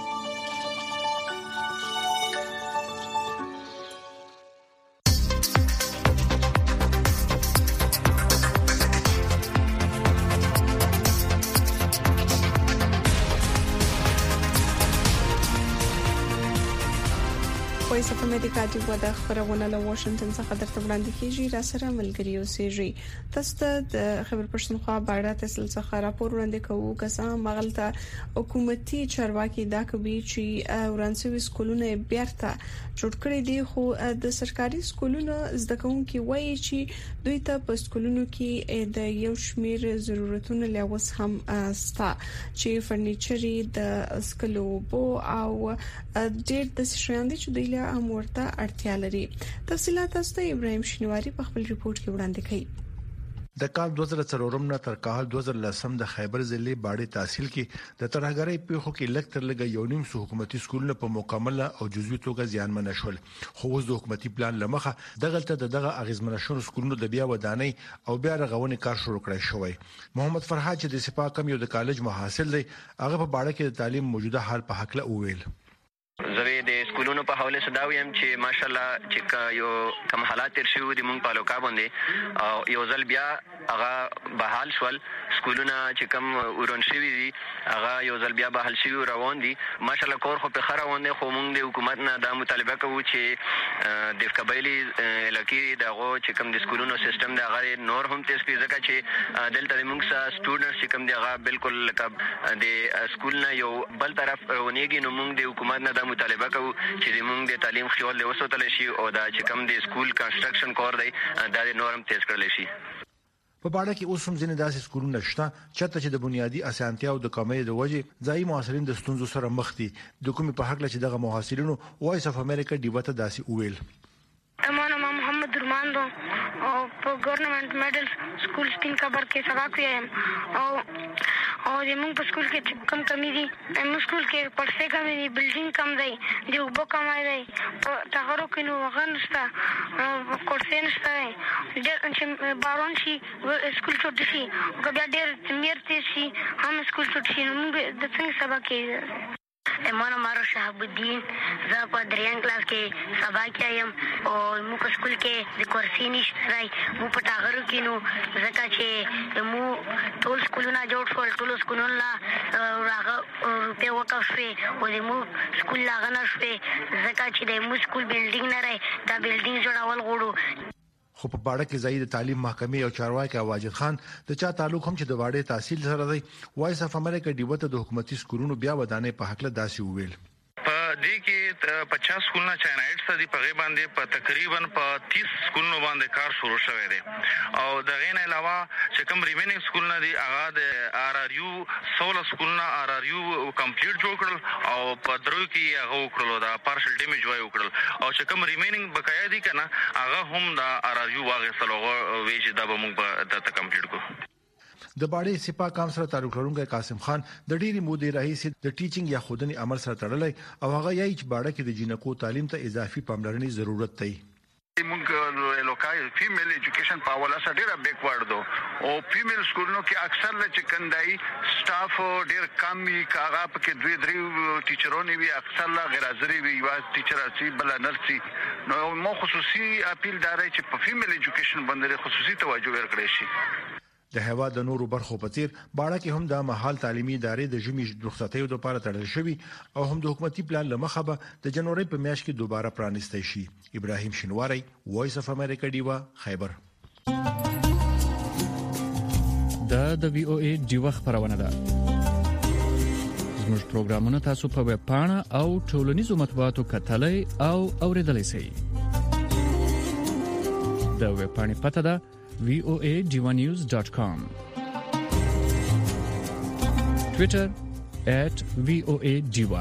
امریکا د ودا خبرونه له واشنگټن څخه درته وړاندې کیږي را سره ملګری اوسېږي. تاسو د خبر پښتونخوا باندې تاسو څخه راپور وړاندې کوو کسان مغلطه حکومتي چارواکي دا کوي چې ورانسوي سکولونه بیرته جوړ کړي دي، خو د سرکاري سکولونو زده کوونکي وایي چې دوی ته په سکولونو کې د یو شمېر ضرورتونو لوس هم ستا چې فرنیچري د سکلو بو او ډېر د شیان دي چې دوی له امورته اړتیا لري. تفصیلات تاسو ته ابراهيم شینواری په خپل ریپورت کې وړاندې کړي. د کال 2004 نه تر کال 2010 د خیبر ضلع باړې تحصیل کې د ترهګرۍ پیښو کې لکتر لګ یو نیم سو حکومتي سکولونه په مکمله او جزوي توګه زیانمن شول، خو اوس د حکومتي پلان لمخه دغلته دغه اغیزمن شون سکولونو د بیا ودانۍ او بیا رغونې کار شروع کړی شوی. محمد فرحات چې د سپاه کم یو د کالج محصل دی، هغه په باړه کې د تعلیم موجوده حال په حق له وویل. زوی د سکولونو په حواله صداویم چې ماشالله چې یو کم حالات تر شو دي مونږ په لوکا باندې او یو ځل بیا هغه بحال شول، سکولونه چې کم ورون شوی دي هغه یو ځل بیا بحال شوی روان دي. ماشالله کور خو په خره روان دي، خو مونږ د حکومت نه دا مطالبه کوو چې د قبایلی علاقې دغه چې کم د سکولونو سیستم د هغه نور هم تیز کړي، ځکه چې دلته موږ سره سټوډنټس چې کم دی هغه بالکل لکه د سکول نه یو بل طرف ونیږي، نو مونږ د حکومت نه دا مطالبه کوو چې موږ د تعلیم خیال له وسوتل شي او دا چې کم د سکول کنسټرکشن کار دی دا د نورم تیز کړل شي. په باړه کې اوس هم ځینې داسې سکولونه شته چې د بنیادی اسانتیا او د کمۍ د وجې ځایي محصلین د ستونزو سره مخ دي. د کومې په حق لچ دغه محصلینو وایس اف امریکا دیوته داسې وویل. امان محمد درمان دو او په ګورنمنت میډل سکول سپین کبر کې سبق وایم او د موږ په سکول کې کم کمی دي، موږ سکول کې پرسه کمی دي، بلډینګ کم دی، د وبو کم دی، په تاغرو کې نو غنستا کورسې نشته، ډېر چې بارون شي سکول چوټ شي او بیا ډېر میرته شي هم سکول چوټ شي، نو موږ د څنګه سبق کې ایمان مارو شهاب الدین زه په دریم کلاس کې سبق وایم او موږ په سکول کې د کورسې نشته راي، موږ په تاغرو کې نو ځکه چې موږ ټول سکولونه جوړ شول، ټول سکولونه راغه روپې وقف شوې او د موږ سکول لاغه نه شوې، ځکه چې د موږ سکول بلډینګ نه راي، دا بلډینګ جوړول غواړو. خو په باړه کې ځای د تعلیم محکمې او چارواکي واجد خان د چا تعلق هم چې د واړې تحصیل سره دی، وایس اف امریکا دیوته د حکومتي سکولونو بیا ودانې په حق له داسې وویل. په دې کې 50 سکولونه چاینایټ دي، په غي باندې په تقریبا په 30 سکولونو باندې کار شروع شوی دی او د غین علاوه چې کوم ریمینینګ سکولونه دي هغه د آر آر یو 16 سکولونه آر آر یو کمپلیټ جوړ کړل او په درو کې هغه وکړل دا پارشل ډیمیج وای وکړل او چې کوم ریمینینګ بقایا دي کنه هغه هم د آر آر یو واغې سلوغه ویش دا به موږ په کمپلیټ کو. د باړې سپاه کام سره تعلق لرونکی قاسم خان د ډېری مودې راهیسې د ټیچینګ یا خودنی عمل سره تړلی او هغه یې چې باړه کې د جنکو تعلیم ته اضافي پاملرنې ضرورت دی. موږ لوکال فیمیل ایجوکیشن په حواله سره ډېر بیکورډ دو او فیمیل سکولونو کې اکثر د چکندای سټاف ډېر کم وي، کاغه پکې دوی درې ټیچرونه وي، اکثر لا غیر حاضر وي، یو ټیچر اسی بل نرسي. نو مو خصوصي اپیل داري چې په فیمیل ایجوکیشن باندې خصوصي توجه ورکړي شي. د هوا د نورو برخو په څیر باړه کې هم د محل تعلیمي ادارې د ژمي رخصتیو لپاره تړل شوی او هم د حکومتي پلان لمخه به د جنوري په میاشت کې دوباره پرانیستي شي. ابراهيم شینواری، وایس اف امریکا دیوا، خیبر. د وی او ای دیوا خبرونه ده. زموږ پروګرامونه تاسو په ویب پاڼه او ټولنیزو مطبوعاتو کتلای او اوریدلای شئ. د ویب پاڼې پته ده voadivanews.com. Twitter @voadiva.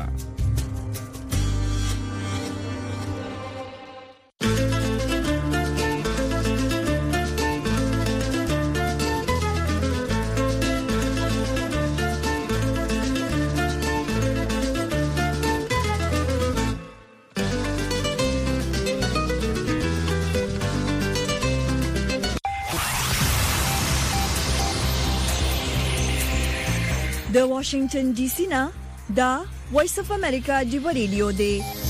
د واشنگټن ډي سي نه دا وایس اف امریکا دی ریډیو دی.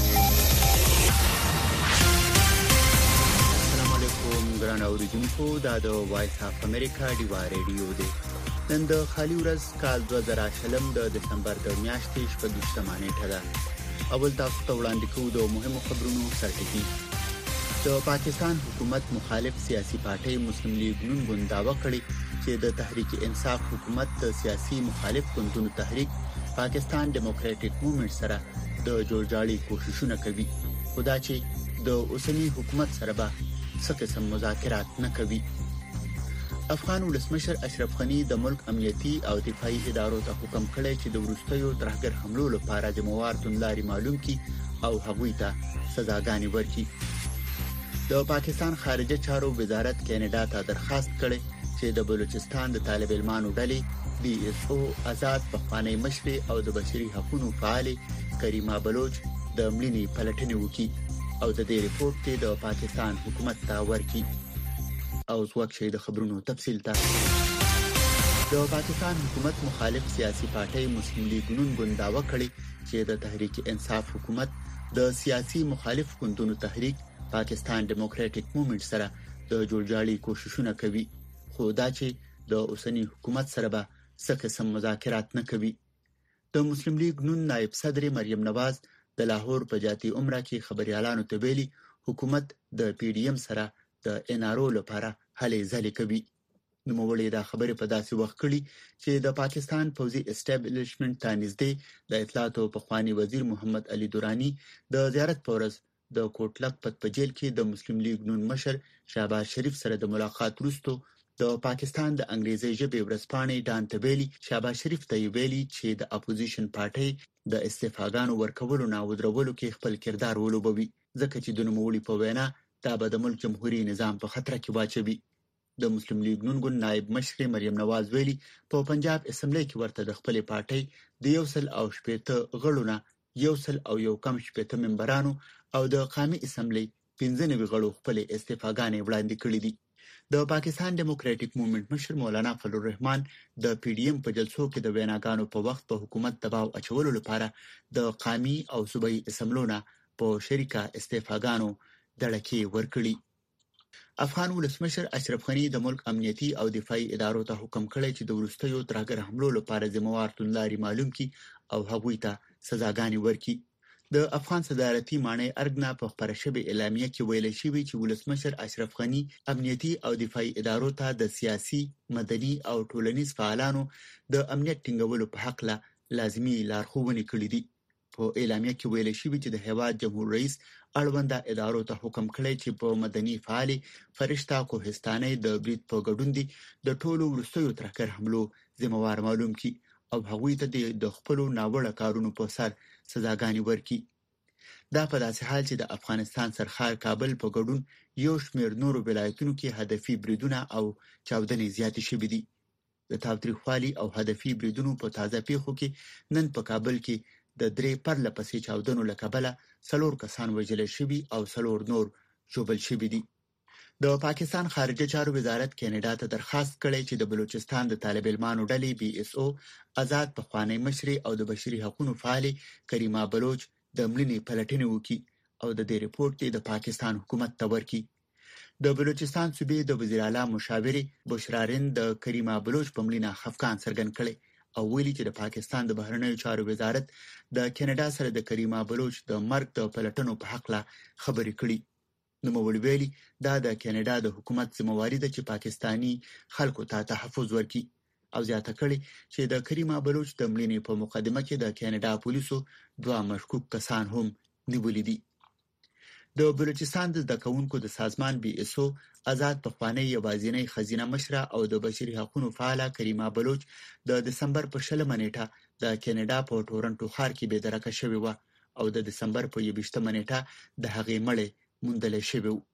السلام علیکم ګران اوریدونکو، دا د وایس اف امریکا دی ریډیو دی. نن د خالي ورځ کال 2020 د دسمبر د میاشتې 28 نیټه ده. اول تاسو ته وړاندې کوو د مهمو خبرونو سرټکی. د پاکستان حکومت مخالف سیاسي پارټي مسلم لیگ نون ګوند داوا کړی چې د تحریک انصاف حکومت د سیاسي مخالف ګوندونو تحریک پاکستان ډیموکراټک موومېنټ سره د جوړجاړي کوششونه کوي، خدا چې د اوسنی حکومت سره به څه قسم مذاکرات نه کوي. افغان ولسمشر اشرف غنی د ملک امنیتي او دفاعي ادارو ته حکم کړی چې د وروستیو ترهګر حملو لپاره ذمہوار توندلاري معلوم کړي او هغوی ته سزاګانې ورکړي. د پاکستان خارجه چارو وزارت کینیډا ته درخواست کړی چې د بلوچستان د طالب علمانو ډلې BSO آزاد پخوانی مشر او د بشري حقوقو فعال کریما بلوچ د مليني پلټنې وکړي او د دې ریپورت ته د پاکستان حکومت ته ورکړي. او ځواک شي د خبرونو تفصیل ته. د پاکستان حکومت مخالف سیاسي پارټي مسلم لیگ نون ګوند داوا کړی چې د تحریک انصاف حکومت د سیاسي مخالف ګوندونو تحریک پاکستان ډیموکراټک موومېنټ سره د جوړجاړي کوششونه کوي، خو دا چې د اوسنی حکومت سره به څه قسم مذاکرات نه کوي. د مسلم لیگ نون نائب صدر مریم نواز د لاهور په جاتی عمره کې خبريالانو ته ویلي حکومت د PDM سره د NRO لپاره هلې ځلې کوي. نوموړي دا خبره په داسې وخت کړي چې د پاکستان پوځي اسټابلیشمنت ته نږدې د اطلاعاتو پخوانی وزیر محمد علي دورانی د زیارت په ورځ د کوټلک په جیل کې د مسلم لیگ نون مشر شهباز شریف سره د ملاقات وروسته د پاکستان د انګریزي ژبې ورځپاڼې ډان تبيلي شهباز شریف ته ویلي چې د اپوزیشن پارټي د استعفاګانو ورکولو نه ودرولو کې خپل کردار ولوبوي، ځکه چې د نوموړي په وینا دا به د ملک جمهوریت نظام په خطر کې واچوي. د مسلم لیگ نون ګوند نائب مشر مریم نواز ویلي په پنجاب اسمبلی کې ورته د خپل پارټي د 180 غړو نه 101 ممبرانو او د قومي اسمبلی 15 غړو خپل استعفاګانې وړاندې کړې دي. د پاکستان ډیموکراټک موومېنټ مشر مولانا فضل الرحمن د PDM په جلسو کې د ویناګانو په وخت په حکومت دباو اچولو لپاره د قومي او صوبایي اسمبلونو په شریکه استعفاګانو دړکې ورکړي. افغان ولسمشر اشرف غنی د ملک امنیتي او دفاعي ادارو ته حکم کړی چې د وروستیو ترهګر حملو لپاره ذمہوار توندلاري معلوم کړي او هغوی ته سزاګانې ورکړي. د افغان صدارتي مانع ارګنا په خبره شوی اعلامیه کې ویل شوی چې ولسمشر اشرف غنی امنیتي او دفاعي ادارو ته د سیاسي، مدني او ټولنیز فعالانو د امنیت ټینګولو په حق له لازمي لارښوونې کړې دي. په اعلامیه کې ویل شوی چې د هیواد جمهور رئیس اړونده ادارو ته حکم کړی چې په مدني فعال فرشتہ کوهستاني د برید په ګډون دي د ټولو ورستیو ترهګر حملو ذمہوار معلوم کړي او هغوی ته د خپل ناوړه کارونو په سر سزاګانې ورکړي. دا په داسې حال چې د افغانستان سرخار کابل په ګډون یو شمېر نورو ولایتونو کې هدفي بریدونه او چاودنې زیاتې شوې دي. د تاوتریخوالي او هدفي بریدونو په تازه پیښو کې نن په کابل کې د 3 پرله پسې چاودنو له کبله 4 کسان وژل شوي او 4 نور ژوبل شوي دي. د پاکستان خارجه چارو وزارت کینیډا ته درخواست کړی چې د بلوچستان د طالب علمانو ډلې BSO آزاد پخوانی مشر او د بشري حقوقو فعال کریما بلوچ د مليني پلټنې وکړي او د دې ریپورت د پاکستان حکومت ته ورکړي. د بلوچستان صوبې د وزیر اعلی مشاور بشرارین د کریما بلوچ په ملينه خفقان څرګند کړي او ویلي چې د پاکستان د بهرنیو چارو وزارت د کینیډا سره د کریما بلوچ د مرګ د پلټنو په حق لا خبرې کړي. نوموړي ویلي دا د کینیډا د حکومت ذمہواری ده چې پاکستانی خلکو ته تحفظ ورکړي او زیاته کړي چې د کریما بلوچ د مليني په مقدمه کې د کینیډا پولیسو 2 مشکوک کسان هم نیولي دي. د بلوچستان د دکونکو د سازمان BSO آزاد پخوانی یوازینی خزینه مشره او د بشري حقوقو فعاله کریما بلوچ د دسمبر په 20 نیټه د کینیډا په ټورنټو ښار کې بېدرکه شوې و او د دسمبر په 20 نیټه د هغې مړی موندل شوی و.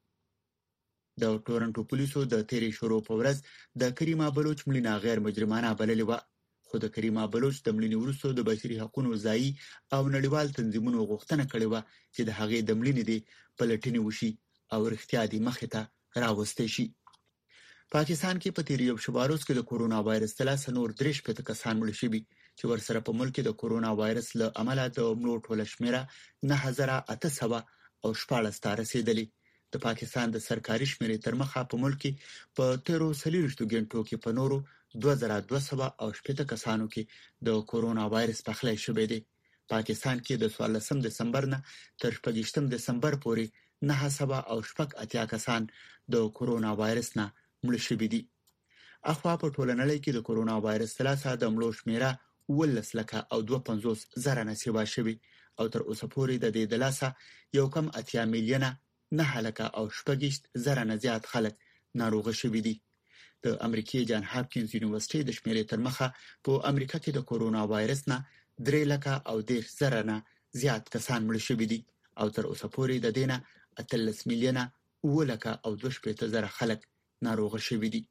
د ټورنټو پولیسو د تیرې شروع په ورځ د کریما بلوچ ملينه غیر مجرمانه بللې و، خو د کریما بلوچ د ملينې وروسته د بشري حقوقو ځایي او نړیوال تنظیمونو غوښتنه کړې و چې د هغې د ملينې د پلټنې وشي او رښتیا دې مخې ته راوستې شي. پاکستان کې په تیر یو شباروس کې د کورونا وایرس تلاسه نور 3 کسان مړ شوي چې ورسره په ملک کې د کورونا وایرس له امله د مړو ټوله شمیره 9800 او 14 ته رسیدلې. د پاکستان د سرکاري شمیرې تر مخه په ملک کې په 13 غنټو کې په نورو 2218 کسانو کې د کورونا وایرس پخلی شوی دی. پاکستان کې د 14 دسمبر نه تر 15 دسمبر پورې 9.8 کسان د کرونا وایرس نه مړ شوي دي. اخوا په ټوله نړۍ کې د کرونا وایرس ثلاثه د مړو شمیره 11,250,000 نه سیوا شوي او تر اوسه پورې د دې د لاسه 1.8 میلیونه 9,600,000 نه زیات خلک ناروغ شوي دي. د امریکای جان هاپکینز یونیورسيټي د شمیرې تر مخه په امریکا کې د کرونا وایرس نه 3,10,000 نه زیات کسان مړ شوي دي او تر اوسه پورې د دینه 13 میلیونه 9,200,000 خلک ناروغ شوي دي.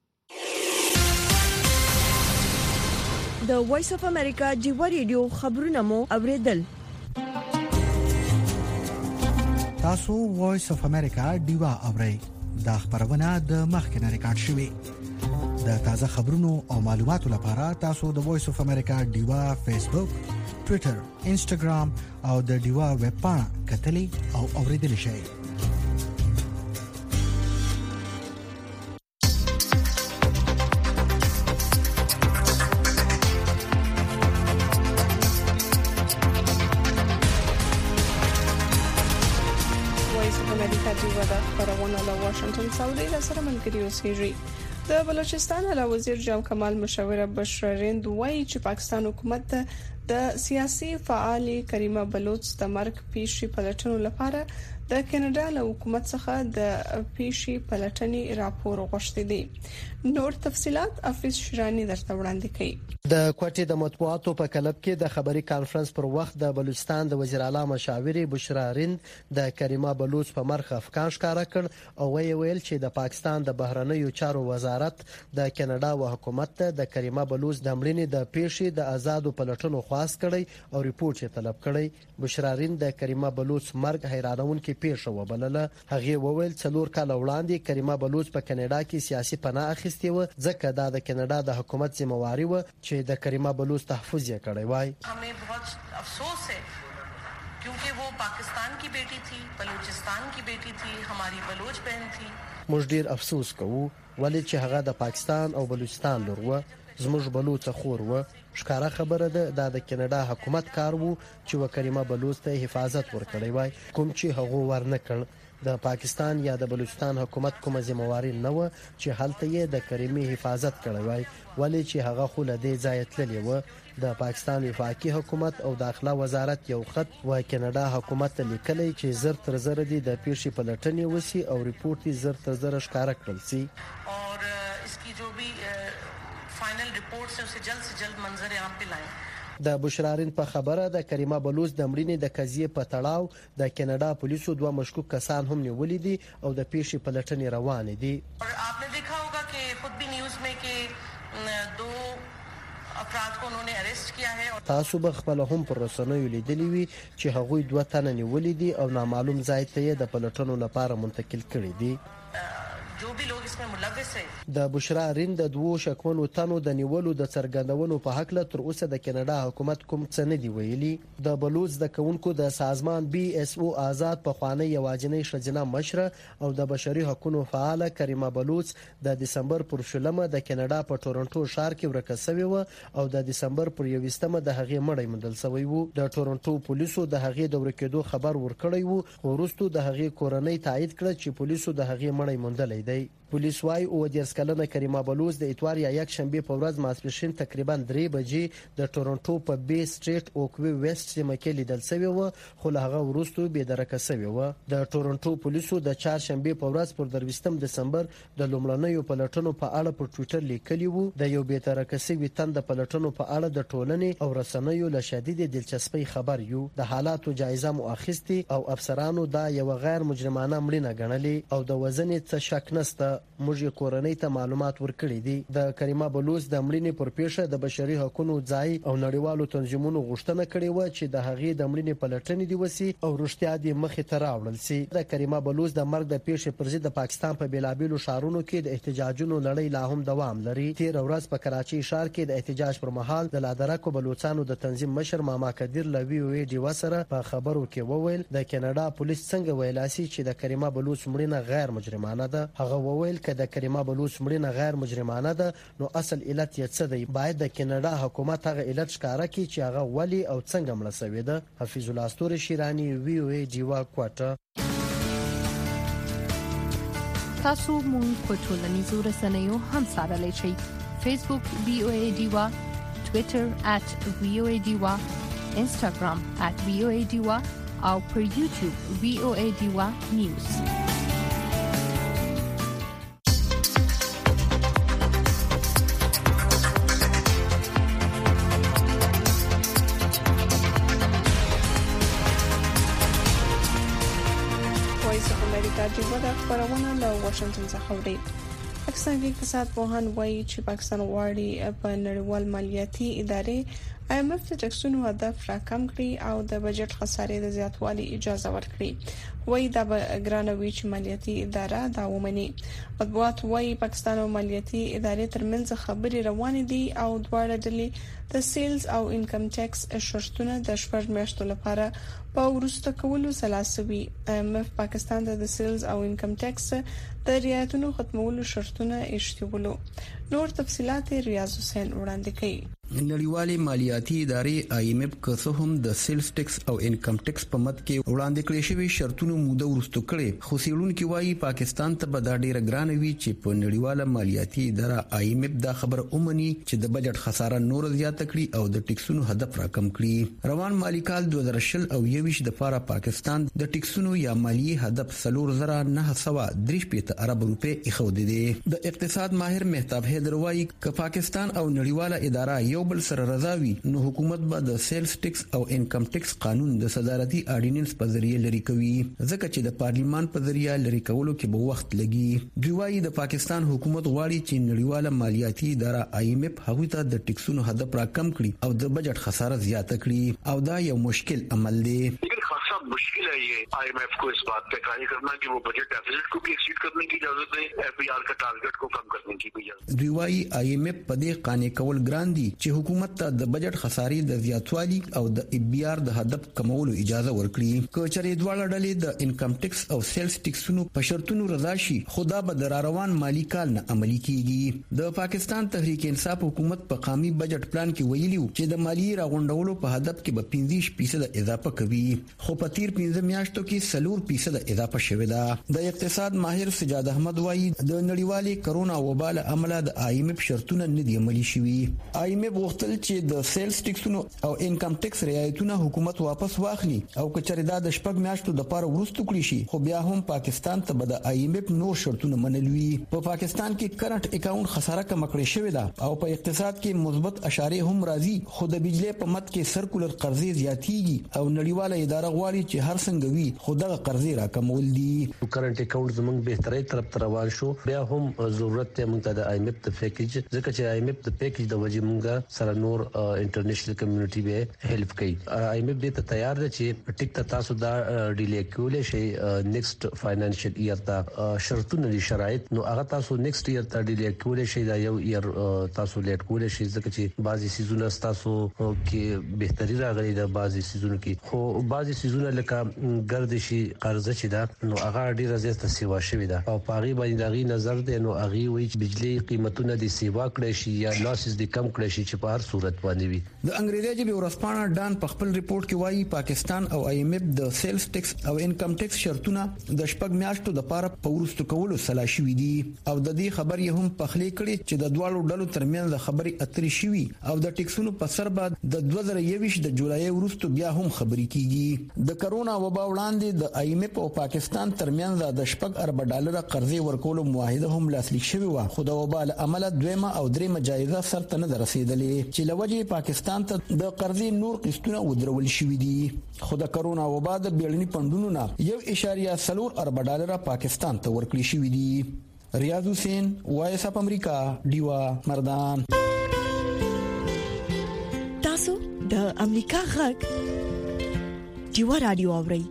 د وایس اف امریکا جیو ریډیو خبرونه مو اوریدل. تاسو وایس اف امریکا دیوا اورئ. دا خبرونه د مخکنه ریکارډ شوې. د تازه خبرونو او معلوماتو لپاره تاسو د وایس اف امریکا دیوا فیسبوک، ټوئیټر، انسټاګرام او د دیوا ویب پاڼه کتلی او اوریدل شئ. واشنگټن سعودي سره ملګری اوسېږي. د بلوچستان اعلی وزیر جام کمال مشاوره بشرارند وایي چې پاکستان حکومت د سیاسي فعال کریمه بلوچ د مرګ پیشي پلټنو لپاره د کاناډا له حکومت څخه د پیشي پلټنې راپور غوښتي دي. نور تفصيلات افیس شرانی درته وړاندې کوي. د کوټې د مطبوعاتو په کلب کې د خبري کانفرنس پر وخت د بلوچستان د وزیر اعلی مشاوري بشرارند د کریمه بلوچ په مرخ افکان ښکارا کړ او ویل چې د پاکستان د بهرنیو چارو وزارت د کاناډا او حکومت د کریمه بلوچ د مړینې د پیښې د آزادو پلټنو خواست کړي او ریپورت یې طلب کړي. بشرارند د کریمه بلوچ مرګ حیرانونکې پیښه وبلله. هغه وویل 4 کال وړاندې کریمه بلوچ په کاناډا کې سیاسي پناه اخیستې و ځکه دا د کاناډا د حکومت ذمہواری و چې د کریمه بلوچ تحفظ یې کړی وای. हमें बहुत अफसोस है क्योंकि वो पाकिस्तान की बेटी थी, बलूचिस्तान की बेटी थी, हमारी बलोच बहन थी. موږ ډیر افسوس کوو ولې چې هغه د پاکستان او بلوچستان لور و، زموږ بلوچ خور و. ښکارا خبره ده د کاناډا حکومت کار وو چې کریمه بلوچ ته حفاظت ورکړی وای، کوم چې هغه ورنکړ. د پاکستان یا د بلوچستان حکومت کومه ذمہواری نه و چې هلته یې د کریمې حفاظت کړی وای، ولې چې هغه خو له دې ځای تللی و. د پاکستان وفاقي حکومت او داخله وزارت یو خط و کاناډا حکومت لیکلی چې زر تر زر دي د پیښې پلټنې وسی او ریپورت زر تر زر ښکارا کړل سي और इसकी जो भी फाइनल रिपोर्ट्स है उसे जल्द से जल्द मंजर आम पे लाएं. د بشرارین په خبره د کریمه بلوچ د مړینې د قضیې په تړاو د کاناډا پولیسو 2 مشکوک کسان هم نیولې دي او د پیښې پلټنې روانې دي. और आपने देखा होगा कि खुद भी न्यूज़ में कि 2 افراد को उन्होंने अरेस्ट किया है. تاسو به خپل هم پر رسنیو لیدلی وي چې هغوی 2 تنه نیولې دي او نامعلوم ځای ته د پلټنو لپاره منتقل کړي دي. जो भी लोग इसमें मुलव्वस हैं. د بشرارین د 2 شکمنو تنو د نیولو د څرګندونو په حق له تر اوسه د کاناډا حکومت کوم څه نه دی ویلي. د بلوچ د کونکو د سازمان BSO آزاد په خوانی یواجنۍ شجنه مشره او د بشري حقوقو فعال کریمه بلوچ د دسمبر پر 16مه د کاناډا په ټورنټو ښار کې ورکه شوی و او د دسمبر پر 20مه د هغې مړی مندل شوی و. د ټورنټو پولیسو د هغې د ورکېدو خبر ورکړی وو، وروسته د هغې کورنۍ تایید کړ چې پولیسو د هغې مړی مندلې دی. پولیس وايي او د سکلنه کریمه بلوچ د اتوار یا یک شنبه په ورځ ماسپښین تقریبا 3 بجې د ټورنټو په بی سټریټ اوکوي ویسټ سیمه کې لیدل شوی و، خو هغه وروسته به درکه شوی و. د ټورنټو پولیسو د 4 شنبه په ورځ پر 20 دسمبر د لومړنیو پلټنو په اړه په ټوئیټر لیکلی وو د یو به درکه شوی تند پلټنو په اړه د ټولنې او رسنیو له شدید دلچسپي خبر یو. د حالاتو جایزه مو اخیستي او افسرانو دا یو غیر مجرمانه مړینه ګڼلې او د وزن څه شک نسته. موږ کورنۍ ته معلومات ورکړي دي. د کریمه بلوچ د مړینې پر پیښه د بشري حقوقو ځای او نړیوالو تنظیمونو غوښتنه کړې و چې د هغې د مړینې پلټنې دی وسی او رښتیا دې مخې ته راوړل سي. د کریمه بلوچ د مرګ د پیښې پر ضد د پاکستان په بیلابیلو ښارونو کې د احتجاجونو لړۍ لا هم دوام لري. تیر ورځ په کراچي ښار کې د احتجاج پر مهال د لادرکو بلوچستانو د تنظیم مشر ماما کدیر لوی وی ډی وسره په خبرو کې وویل د کاناډا پولیس څنګه ویلاسي چې د کریمه بلوچ مړینه غیر مجرمانه ده. هغه وویل ویل کده کریمه بلوچ مړینه غیر مجرمانه ده نو اصل علت یې څه دی. باید د کینیډا حکومت هغه علت ښکاره کړي چې هغه ولی او څنګه مړه شوې ده. حفیظ الله استوري شیرانی VOA ډیوا کوټه. تاسو مونږ په ټولنیزو رسنیو هم څارلی شئ. فیسبوک VOA ډیوا، ټویټر @VOA ډیوا، انسټاګرام @VOA ډیوا او پر یوټیوب VOA ډیوا نیوز. دا خبرونه له واشنگټن څخه اوري. پاکستاني اقتصاد پوهان وایي چې پاکستان غواړي په نړیوال مالیاتي ادارې IMF د ټکسونو هدف راکم کړي او د بجټ خسارې د زیاتوالي اجازه ورکړي. وایي دا به ګرانوي چې مالیاتي اداره دا ومني. مطبوعات وایي پاکستان او مالیاتي ادارې ترمنځ خبرې روانې دي او دواړه ډلې د سیلز او انکم ټیکس شرطونه د شپږ میاشتو لپاره په وروسته کولو سلاسوي. IMF پاکستان ته د سیلز او انکم ټیکس د رعایتونو ختمولو شرطونه ایښودل. نور تفصيلات ریاض حسین وړاندې کوي. نړیوالې مالیاتي ادارې IMF که څه هم د سیلز ټیکس او انکم ټیکس په مد کې وړاندې کړې شوی شرطونه موده ورستو کړي، خو څېړونکي وایي پاکستان ته به دا ډیره ګرانه وي چې په نړیواله مالیاتي اداره IMF دا خبره ومني چې د بجټ خساره نور زیاته کړي او د ټیکسونو هدف راکم کړي. روان مالی کال 2020 او 21 د لپاره پاکستان د ټیکسونو یا مالیې هدف 4993 ارب روپے ایښودي دي. د اقتصاد ماهر مهتاب حیدر وایي ک پاکستان او نړیواله اداره یو بل سره رضاوي نو حکومت به د سیلز ټیکس او انکم ټیکس قانون د صدارتي آرډیننس په ذریعہ لري کوي، ځکه چې د پارلیمان په ذریعہ لري کولو کې به وخت لګي. دوی وايي د پاکستان حکومت غواړي چې نړیواله مالیاتي اداره IMF هغوی ته د ټیکسونو هدف راکم کړي او د بجټ خساره زیاته کړي او دا یو مشکل عمل دی. मुश्किल है ये IMF को इस बात पे कायम करना कि वो बजट डेफिसिट को भी एक्सीड करने की इजाजत दे, FBR का टारगेट को कम करने की भी इजाजत. دوی وايي IMF په دې قانع کول ګران دي چې حکومت ته د بجټ خسارې د زیاتوالي او د FBR د هدف کمولو اجازه ورکړي. که چېرې دواړه ډلې د انکم ټیکس او سیلز ټیکسونو په شرطونو رضا شي، خدا به د روان مالی کال نه عملی کیږي. د پاکستان تحریک انصاف حکومت په قومي بجټ پلان کې ویلي چې د مالی راغونډولو په هدف کې به 15% اضافه کوي، خو په تیر 15 میاشتو کې 4% اضافه شوې ده. د اقتصاد ماهر سجاد احمد وایي د نړیوالې کرونا وبا له امله د IMF شرطونه نه دي عملي شوي. IMF غوښتل چې د سیلز ټیکسونو او انکم ټیکس رعایتونه حکومت واپس واخلي او کچره دا د شپږ میاشتو د پاره ورستو کړی شي، خو بیا هم پاکستان ته به د IMF نور شرطونه منلوي. په پاکستان کې کرنٹ اکاونټ خساره کم کړی شوې ده او په اقتصاد کې مثبت اشاره هم راځي، خو د بجلی په مد کې سرکولر قرضې زیاتېږي او نړیواله اداره غواړي چې هر څنګه وي خو دغه قرضې راکمول دي. کرنٹ اکاونټ زموږ بهتري طرف ته روان شو، بیا هم ضرورت ته موږ ته د IMF د پیکیج، ځکه چې IMF د پیکیج د وجې موږ سره نور انټرنیشنل کمیونټي به هیلپ کوي. IMF دې ته تیار دی چې ټیک ته تاسو دا ډیلی کولې شي نیکسټ فاینانشل ایئر ته شرطونه دي شرایط نو هغه تاسو نیکسټ ایئر ته ډیلی کولې شي دا یو ایئر تاسو لیټ کولې شي، ځکه چې بعضي سيزونه تاسو کې بهتري راغلي ده، بعضي سيزونه کې خو بعضي سيزونه لکه ګردشي قرضه چې دا نو هغه ډیره زیاته سیوا شوې ده او پاغي باندې دغه نظر دی نو هغه وی چې بجلی قیمتونه د سیوا کړی شي یا لاسز د کم کړی شي چې په هر صورت باندې وي. د انګریزي ژبه ورسپانه ډان په خپل ریپورت کې وایي پاکستان او IMF د سیلز ټیکس او انکم ټیکس شرطونه د شپږ میاشتو د پاره په ورستو کولو سلا شوې دي او د دې خبرې هم پخلی کړي چې د دوالو ډلو ترمنځ د خبرې اترې شوي او د ټیکسونو په سر بعد د 2021 د جولای ورستو بیا هم خبرې کیږي. د کرونا وبا وړاندې د IMF او پاکستان ترمنځ د $6 ارب قرضې ورکولو معاهده هم لاسلیک شوې و، خو د وبا له امله دویمه او دریمه جایزه سرته نه رسیدلې چې لوجه پاکستان ته د قرضې نور قسطونه ودرول شوې دي. خو د کرونا وبا د بیړني پندونو نه $1.4 ارب پاکستان ته ورکړل شوې دي. ریاض حسین، وایس اپ امریکا، ډیوا مردان. تاسو د امریکا غږ ډیوا رادیو اورئ.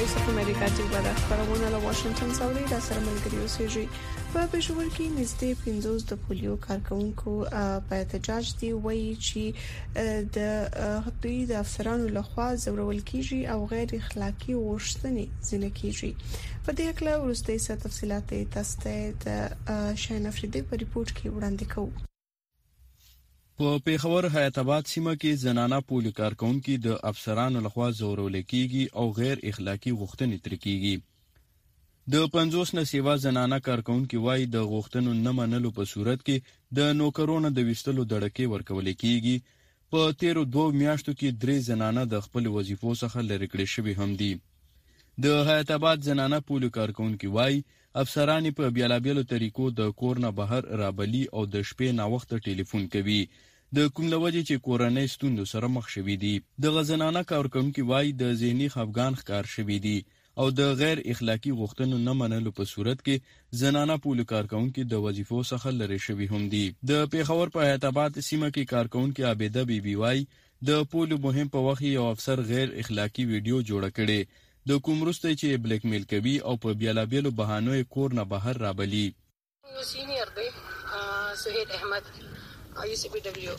وایس اف امریکا چې د خبرونه له واشنگټن څخه د سره ملګری اوسېږي په پېښور کې نږدې 50 د پولیو کارکونکو په احتجاج دی وایي چې د حتی د افسرانو لخوا زورول کیږي او غیر اخلاقی غوښتنې ځنه کیږي. په دې اړه ورسته څه تفصيلات تاسو ته د شاین افریدي په ریپورت کې وړاندې کوو. په پېښور حیات آباد سیمه کې زنانه پولیو کارکونکو د افسرانو لخوا زورول کیږي او غیر اخلاقی غوښتنې تر کیږي. د 50 نه سیوا زنانه کارکونکو وایي د غوښتنو نه منلو په صورت کې د نوکرونو د وستلو دړکې ورکول کیږي. په 13 میاشتو کې 3 زنانه د خپل وظیفو څخه لری کړې شوې هم دي. د حیات آباد زنانه پولیو کارکونکو وایي افسران په بیلابیلو طریقو د کور نه بهر رابلی او د شپې نا وخت ټلیفون کوي. د کوم لوجې چې کورنۍ ستوندو سره مخ شوي دي. د غزنانه کارکونکو وایي د ذهني خفګان ښکار شوي دي او د غیر اخلاقی غوښتنو نه منلو په صورت کې زنانه پولیو کارکونکو د وظیفو څخه لری شوي هم دي. د پیښور په حیات آباد سیمه کې کارکونکو عابده بیبي وایي د پولیو مهم په وخت یو افسر غیر اخلاقی ویډیو جوړ کړي د کوم وروسته چې بلیک میل کوي او په بیلابیلو بهانو کور نه بهر رابلی. یو سینیئر دی سهیل احمد ICPW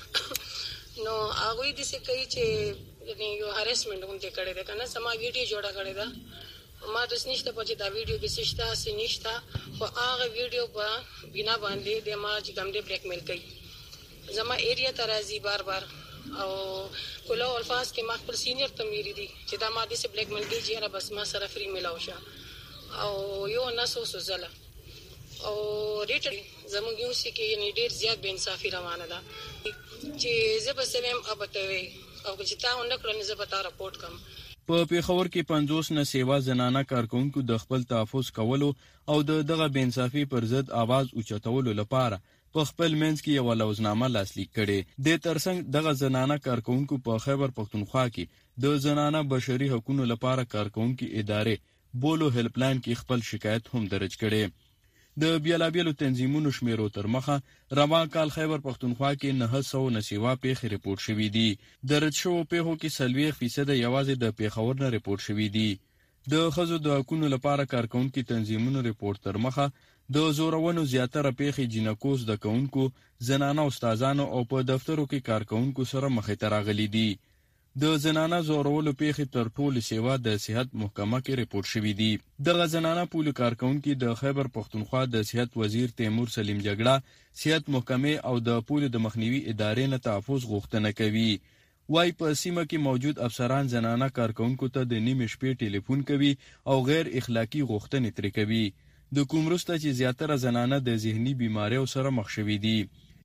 نو هغه دې څه کوي چې یو هریسمنت غونډه کړې ده کنه سما ویډیو جوړه کړې ده ما د سنشته په چې دا ویډیو به سشته سنشته خو هغه ویډیو په بنا باندې د ما چې کوم دې بلیک میل کوي زما ایریا ترازی بار بار او کله الفاظ کې ما خپل سینیئر تمیری دي چې دا ما دې څه بلیک میل کوي چې را بس ما سره فری میلاو شه او یو ناسو سوزله او ریټ زموږ یو څه کې یعنی ډیر زیات بے انصافي روانه ده چې زبر سمم ابتوي او چې تا ونه کړنه زبر تا راپورټ کوم. په پیښور کې 50 نه سیوا زنانه کارکونکو د خپل تحفظ کولو او دغه بے انصافي پر ضد आवाज اوچتولو لپاره په خپل منځ کې یو لوزنامه لاسلیک کړي. د ترڅنګ دغه زنانه کارکونکو په خیبر پښتونخوا کې د زنانه بشري حقوقو لپاره کارکونکو ادارې بولو هیلپ لاین کې خپل شکایت هم درج کړي. د بیلابیلو تنظیمونو شمیرو تر مخه روان کال خیبر پښتونخوا کې 900 نسیوا پیښې ریپورت شوې دي. درج شوو پیښو کې 40% یوازې د پیښور نه ریپورت شوې دي. د خزو د حقوقو لپاره کارکونکو تنظیمونو ریپورت تر مخه د زورونو زیاتره پیښې جنکوز د کونکو زنانه استادانو او په دفترو کې کارکونکو سره مخې ته راغلي دي. د زنانه زورولو پیښې تر ټولو سیوا د صحت محکمه کې ریپورت شوې دي. د زنانه پولیو کارکونکو د خیبر پښتونخوا د صحت وزیر تیمور سلیم جګړه صحت محکمه او د پولیو د مخنیوي ادارې نه تحفظ غوښتنه کوي. وای په سیمه کې موجود افسران زنانه کارکونکو ته د نیمه شپې ټلیفون کوي او غیر اخلاقی غوښتنې ترې کوي. د کوم وروسته چې زیاتره زنانه د ذهني بیماریو سره مخ شوي دي.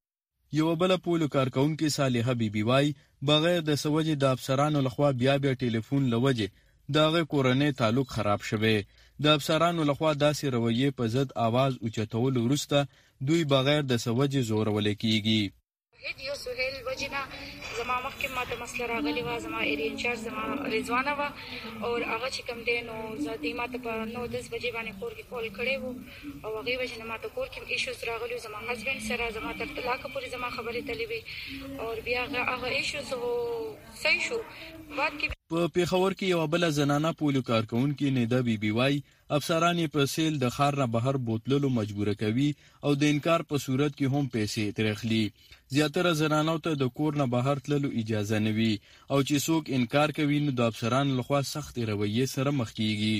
یو بل پولیو کارکونکو صالحه بیبي وای بغیر د سوجي د افسرانو لخوا بیا ټلیفون لوجه دغه کورنۍ تعلق خراب شوه. د افسرانو لخوا داسې رویه په ضد आवाज اوچتول وروسته دوی بغیر د سوجي زورول کیږي. یو سهیل وجنا زما مخکې ماته مسله راغلی و زما ایریا انچارج زما رضوانه و او هغه چې کوم دی نو زه ماته په 9:10 بجې باندې کور کې کول کړی وو او هغه وجه ماته کور کې ایشوز راغلی زما هسبند سره زما تر طلاق پورې زما خبرې تلې وي او بیا هغه ایشوز هو صحیح شو. بعد کې په پیښور کې یو بل زنانه پولیو کارکونکو نیدا بیبي وای افسران په سیل د خار نه بهر بوتللو مجبور کوي او د انکار په صورت کې هم پیسې ترخلي. زیاتره زنانو ته د کور نه بهر تللو اجازه نه وي او چې څوک انکار کوي نو د افسرانو لخوا سخت رویه سره مخ کیږي.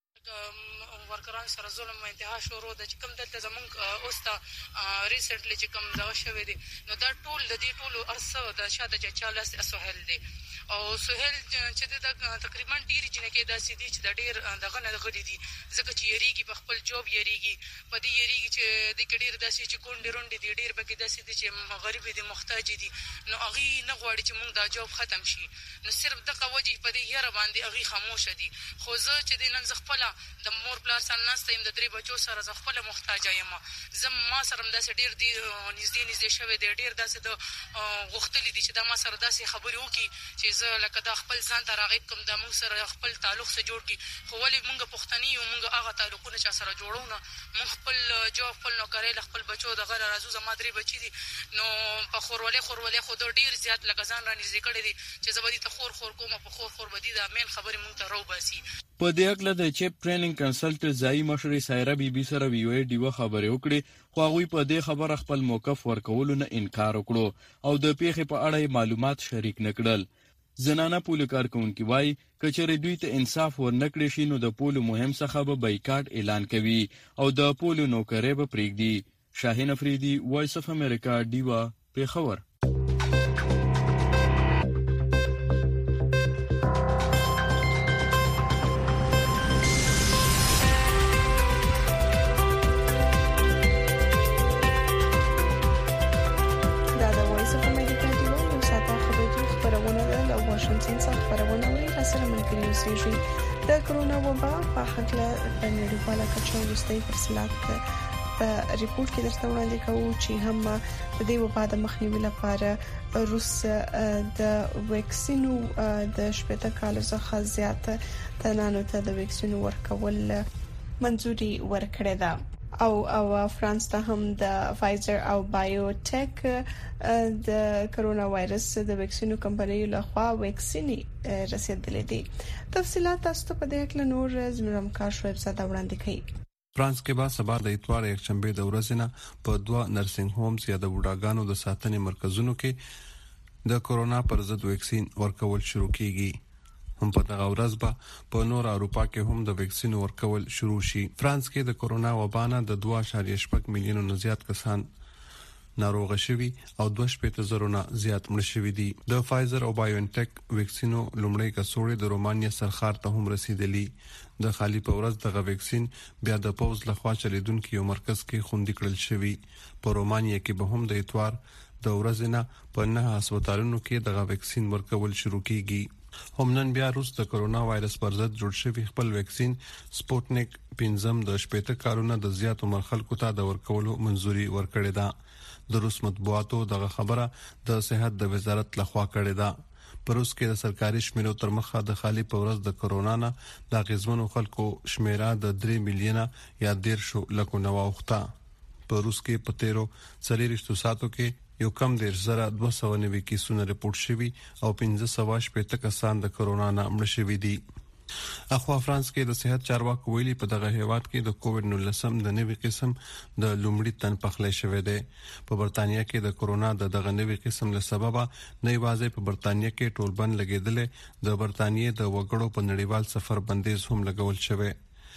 ورکران سره ظلم او انتها شروع د کوم دلته زمونږ اوستا ریسنټلی چې کوم دا شوی دی نو دا ټول د دې ټولو ارسه د شاده چالاس سهیل دی او سهیل چې د تقریبا ډیر جنکه داسې دي چې د ډیر دغه نه غړي دي ځکه چې یریږي په خپل جوب یریږي په دې یریږي چې د ډیر داسې چې کونډې رونډې دي ډیر بګي داسې دي چې غریب دي محتاج دي نو هغه نه غواړي چې موږ دا جوب ختم شي نو صرف دغه وجه په دې یره باندې هغه خاموش دي. خو زه چې د نن خپل د مور پلار سره ناستم د درې بچو سره زه خپل محتاج یم زم ما سره داسې ډیر دي نږدې شوی دی ډیر داسې د غوښتلې دي چې دا ما سره داسې خبرې وکړي چې چې زه لکه دا خپل ځان ته راغب کوم د موږ سره خپل تعلق سره جوړ کی خو ولې موږ پښتني یو موږ هغه تعلقونه چې سره جوړو نه موږ خپل جو خپل نوکرې خپل بچو د غره راځو زما درې بچي دي نو په خورولې خو ډیر زیات لکه ځان را نږدې کړی دي چې زبدي ته خور کوم په خور بدی دا مین خبرې موږ ته رو باسي په دې اړه د چیپ ټریننګ کنسلټنټ ځای مشر سایره بي بي سره ویو ډیو خبرې وکړي خو هغه په دې خبره خپل موقف ورکول نه انکار وکړو او د پیښې په اړه معلومات شریک نکړل زنانه پولیو کارکونکو وايي کچره دوی ته انصاف ورنکړي شي نو د پولیو مهم څخه به بایکاټ اعلان کوي او د پولیو نوکرې به پریږدي شاهین افریدي وایس اف امریکا دیوا پیښور واشنگټن څخه خبرونه وري تاسو ملګری اوسئ د کرونا وبا په اړه د نړیواله کچه وروستي تفصیلات په ریپورت کې درته وړاندې کوو چې هم د دې وبا د مخنیوي لپاره روس د ویکسینو د شپږ کال څخه زیات تنانو ته د ویکسینو ورکول منځوري ورکړه ده او فرانس ته هم د فایزر او بایوټیک د کرونا وایرس د ویکسینو کمپنیو لخوا ویکسینی رسیدلې دي تفصيلات تاسو ته په دې اړه نور زموږ کار شوب زده وړاندې کړي فرانس کې با سبا د اتوار یک شنبه د ورځې نه په دوه نرسنګ هومز یا د وډاګانو د ساتنې مرکزونو کې د کرونا پر ضد ویکسین ورکول شروع کیږي هم په دغه ورځ په نور اروپا کې هم د ویکسین ورکول شروع شي فرانس کې د کرونا وبا نه د 2.8 میلیون نه زیات کسان ناروغ شوي او 2.0 نه زیات مړ شوي دي د فایزر او بایوټیک ویکسینو لومړی کڅوړې د رومانیا سرخار ته هم رسیدلې د خالی په ورځ دغه ویکسین بیا د پوز لخوا چلیدونکو یو مرکز کې خوندې کړل شوی په رومانیا کې به هم د اتوار د ورځې نه په 9 هسپتالونو کې دغه ویکسین ورکول شروع کیږي هم نن بیا روس د کرونا وایرس پر ضد جوړ شوی خپل ویکسین سپوتنیک 5 د شپږ کارونه د زیات عمر خلکو ته د ورکولو منځوري ورکړې ده د روس مطبوعاتو دغه خبره د صحت د وزارت لخوا کړې ده په روس کې د سرکاري شمیرو تر مخه د خالی په ورځ د کرونا نه د غزمنو خلکو شمیره د 3 میلیونه یا 1.5 لک نو وخته په روس کې په 13 ساعتو کې یو کم 1290 کیسونه رپورټ شوي او 1580 کسان د کرونا نه مړ شوي دي اخوا فرانس کې د صحت چارواکو ویلي په دغه هیواد کې د کووډ 19 د نوي قسم د لومړي تن پخلې شوې ده په برتانیا کې د کرونا دغه نوي قسم له سببه نه واځي په برتانیا کې ټولبند لګیدل د برتانیې د وګړو په نړیوال سفر بندیز هم لګول شوی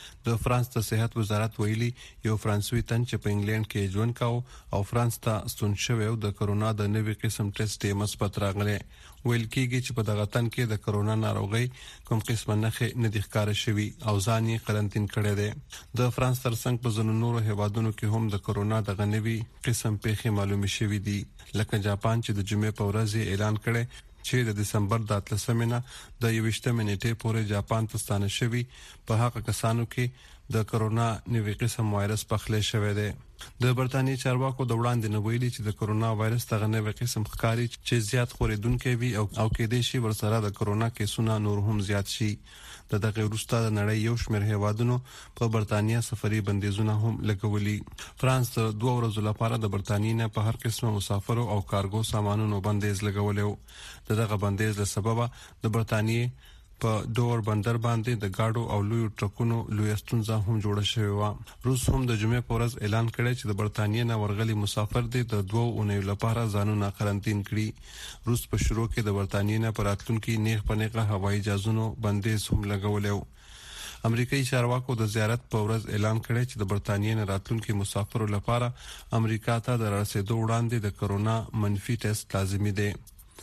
د فرانس د صحت وزارت ویلي یو فرانسوي تن چې په انګلند کې ژوند کاوه او فرانس ته ستون شوی د کرونا د نوي قسم ټیسټ یې مثبت راغلی ویل کېږي چې په دغه تن کې د کرونا ناروغي کوم قسمه نښې نه دي ښکار شوي او ځان یې قرنټین کړی دی د فرانس ترڅنګ په ځینو نورو هیوادونو کې هم د کرونا دغه نوي قسم پیښې معلومې شوې دي لکه جاپان چې د جمعې په ورځ اعلان کړی چې د دسمبر د 13 نه د 21 منېټې پورې جاپان ته ستانه شوی په هغه کسانو کې د کرونا نوي قسم وایرس پخلې شوی دی د برتانیې چارواکو د وړاندې نه ویلي چې د کرونا وایرس دغه نوي قسم ښکاری چې زیات خورېدونکي وي او کې د شي ورسره د کرونا کیسونه نور هم زیات شي دغه وروسته د نړۍ یو شمېر هیوادونو په برتانیا سفري بندیزونه هم لګولي فرانس د 2 ورځې لپاره د برتانیې نه په هر قسمه مسافرو او کارګو سامانونو بندیز لګولیو دغه بندیز له سببه د برتانیې په ډور بندر باندې د گاډو او لوی ټرکونو لوی ستونزه هم جوړه شوې و روس هم د جمعې په ورځ اعلان کړی چې د برتانیې نه ورغلي مسافر دي د 2 اونۍ لپاره ځانونه قرنټین کړي روس په شروع کې د برتانیې نه پراتلونکو نیغ پنیغه هوایي جهازونو بندیز هم لګولیو امریکایي چارواکو د زیارت په ورځ اعلان کړی چې د برتانیې نه راتلونکو مسافرو لپاره امریکا ته د رسیدو وړاندې د کرونا منفي ټیسټ لازمي دی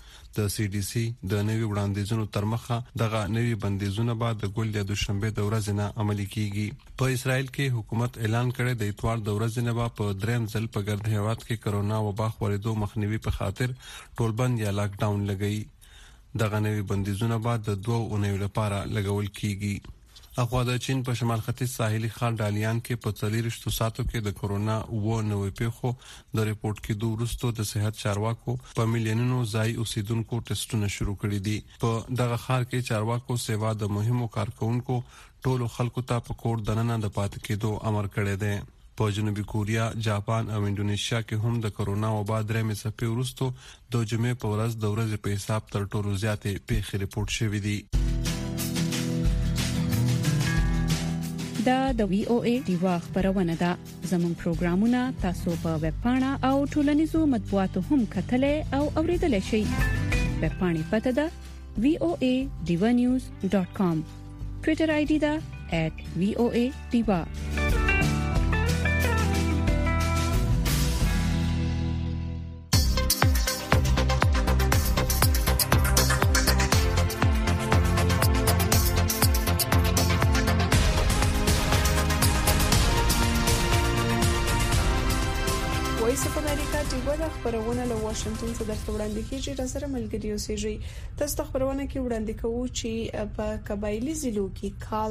د سی ډي سی د نوي وړاندیزونو تر مخه دغه نوي بندیزونه بعد د ګول د دوشنبه د ورځې نه عملي کیږي په اسرائیل کې حکومت اعلان کړی د اتوار د ورځې نه په دریم ځل په ګرد هیواد کې کرونا وبا خورېدو مخنیوي په خاطر ټولبند یا لاک ډاون لګئی دغه نوي بندیزونه بعد د 2 اونۍ لپاره لګول کیږي اخوا د چین په شمال ختیځ ساحلي ښار ډالیان کې په 40 ساعتو کې د کورونا 9 پیښو د ریپورت کېدو وروسته د صحت چارواکو په میلیونونو ځای اوسیدونکو ټیسټونه شروع کړي دي. په دغه ښار کې چارواکو سیوا د مهمو کارکونکو ټولو خلکو ته په کور دننه د پاتې کېدو امر کړی دی. په جنوبي کوریا، جاپان او انډونیشیا کې هم د کورونا وبا درېمې څپې وروسته د جمعې په ورځ د ورځې په حساب تر ټولو زیاتې پیښې ریپورت شوې دي. دا د وی او ای دیوا خبرونه ده. زموږ پروګرامونه تاسو په ویب پاڼه او ټولنیزو مطبوعاتو هم کتلای او اوریدلای شئ. ویب پاڼې پته ده voanews.com. ټوئیټر آی ډي ده @voadiva. خبرونه له واشنگټن څخه درته وړاندې کیږي. را سره ملګری اوسېږي. تاسو ته خبرونه کې وړاندې کوو چې په قبایلی ضلعو کې کال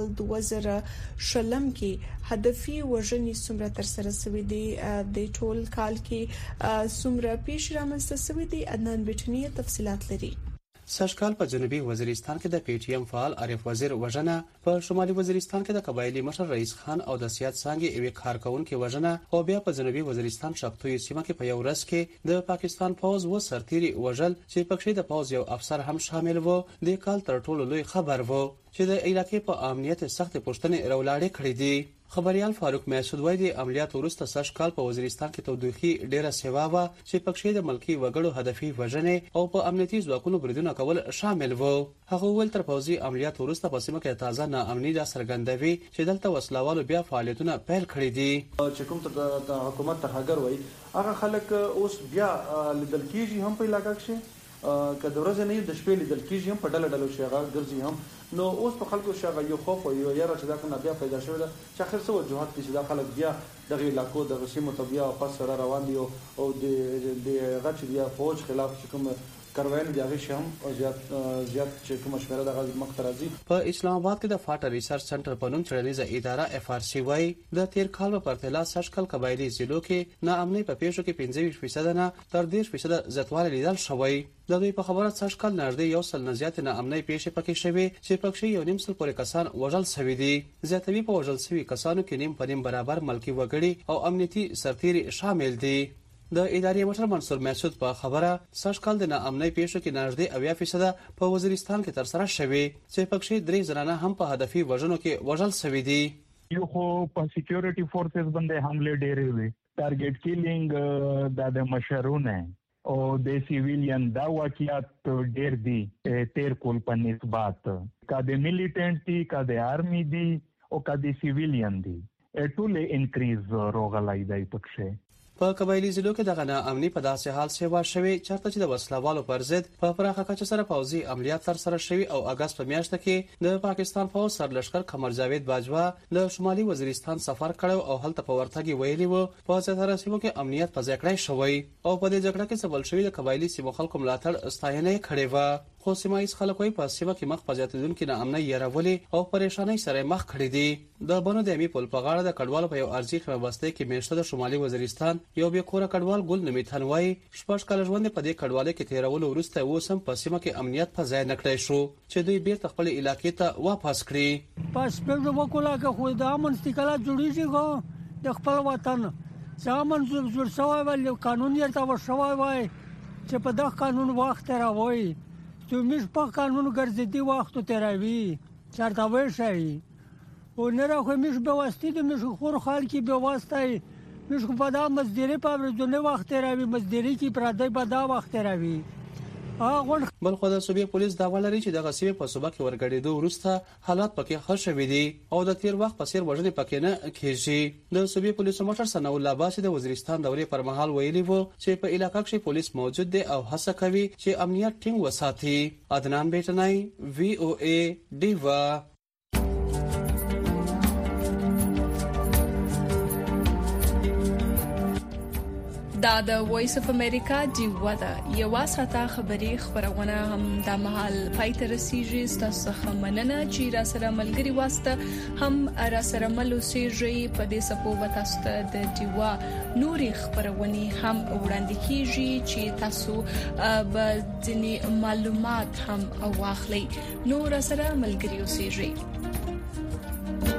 2020 کې هدفي وژنې څومره تر سره شوې دي. د ټول کال کې څومره پیښې رامنځته شوې دي. عدنان بټنی تفصيلات لري. سږکال په جنوبي وزیرستان کې د پی ټی ایم فعال عارف وزیر وژنه، په شمالي وزیرستان کې د قبایلی مشر رئیس خان او د سیاست څنګه یو کارکونکو وژنه، او بیا په جنوبي وزیرستان شپتوی سیمه کې په یو ورځ کې د پاکستان پوز و سرتيري وژل چې پکې د پوز یو افسر هم شامل وو. د کال تر ټولو لوی خبر وو چې د علاقې په امنیت سخت پوښتنې راولاړې کړې دي. خبريال فاروق محسود وایي د عملیات وروسته سږکال په وزیرستان کې تودوخي ډیره سیوا و چې پکې د ملکی وګړو هدفي وژنې او په امنیتي ځواکونو بریدونه کول شامل وو. هغه ول تر پوزي عملیات وروسته په سیمه کې تازه ناامني د سرګندوي چې دلته وسلوالو بیا فعالیتونه پیل کړي دي. چې کوم ته حکومت ترهګر وایي هغه خلک اوس بیا لیدل کیږي هم په علاقې کې کله ورځ نه د شپې لیدل کیږي هم په ډله ډله شغه ګرځي هم. نو اوس په خلکو شغه یو خوف او یو یاره چې دا کنه بیا پیدا شوی دا چې اخر څه وجوهات چې دا خلک بیا دغه علاقو د غسیمو طبيعه او پس سره روان دي او د غچ بیا فوج خلاف چې کوم کاروان دی هغه شهم او زیات چې کوم مشوره د مخترزي. په اسلام آباد کې د فاټر ریسرچ سنټر په نوم چړنیزه اداره اف ار سی واي د تیر کال په پرتله سږکال قبایلی ضلعو کې ناامنۍ په پیښو کې 25% نه تر 10% زیاتوالی لیدل شوی. د دوی په خبره سږکال نږدې 100 نه زیات ناامنۍ پیښې پکې شوې چې پکې 1.5 پورې کسان وژل شوي دي. زیاتوي په وژل شوي کسانو کې نیم په نیم برابر ملکی وګړي او امنیتي سرتيري شامل دي. د ادارې مشر منصور محسود په خبره سږکال د ناامنۍ پیښو کې نږدې 80% په وزیرستان کې تر سره شوي چې پکې 3 زنانه هم په هدفي وژنو کې وژل شوي دي. یو خو په سکیورټي فورسز باندې حمله ډېرې وي، ټارګټ کیلینګ د مشرونه او د سیویلین دا واقعیت ډېر دي تیر کول په نسبت کا د میلیټنټ دي کا د آرمي دي او کا د سیویلین دي ټول انکریز روغلای دی پکې. په قبایلی ضلعو کې د غنا امني په داسې حال سیوا شوی چرته چې د وسلوالو پر ضد په پراخه کچه سره پوځي عملیات تر سره شوی او اگست په میاشت کې د پاکستان پوځ سرلشکر قمر جاوید باجوا له شمالي وزیرستان سفر کړو او هلته په ورتګي ویلي وو په ځاتره سیمو کې امنیت په ځکړای شوی او په دې جګړه کې سبل شوی د قبایلی سیمو خلکو ملاتړ استاینه کړې و. خو سیمایي خلک وایي په سیمه کې مخ په زیاتېدونکو ناامنۍ یارولې او پریشانۍ سره مخ کړې دي. د بنو د امی پل په غاړه د کډوالو په یو ارزي خبرسته کې میشته د شمالي وزیرستان یو به کور کډوال ګل نمیتان وایي شپږ کال ژوند په دې کډوالۍ کې تیرولو وروسته وسم په سیمه کې امنیت په ځای نکړای شو چې دوی بیرته خپل علاقې ته واپس کړي. پس په وکولا کې خو د امن استقلال جوړیږي غو د خپل وطن ځامن زور سوای ول قانون یې تا وشوای وای چې په دغه قانون وخت راوي چې مش په قانون ګرځېدي وخت تیروي چرته وای شي او نه راخو مش به واسطه د مش خور خال کې به واسطه مش په دا مزدوري په ورځونه وخت راوي مزدوري کې پردای په دا وخت راوي. بل خو د صوبې پولیس دا ولري چې د غصب په صوبه کې ورګړېدو وروسته حالات پکې ښه شوي دي او د تیر وخت په سیر وژنې پکې نه کېږي. د صوبې پولیسو مشر ثناء الله عباس د وزیرستان دورې پر مهال ویلي وو چې په علاقې کې پولیس موجود دي او هڅه کوي چې امنیت ټینګ وساتي. عدنان بیٹنای وی او ای دیوا. دا د وایس اف امریکا دی ودا یو ساته خبري خبرونه هم د محل پایته رسیږي تاسو څخه مننه چې را سره ملګری واسطه هم را سره ملوسیږي په دې سپو وتاسته د دیوا نوري خبرونه هم وړاندې کیږي چې تاسو به ځینی معلومات هم واخلئ نو را سره ملګری اوسئ.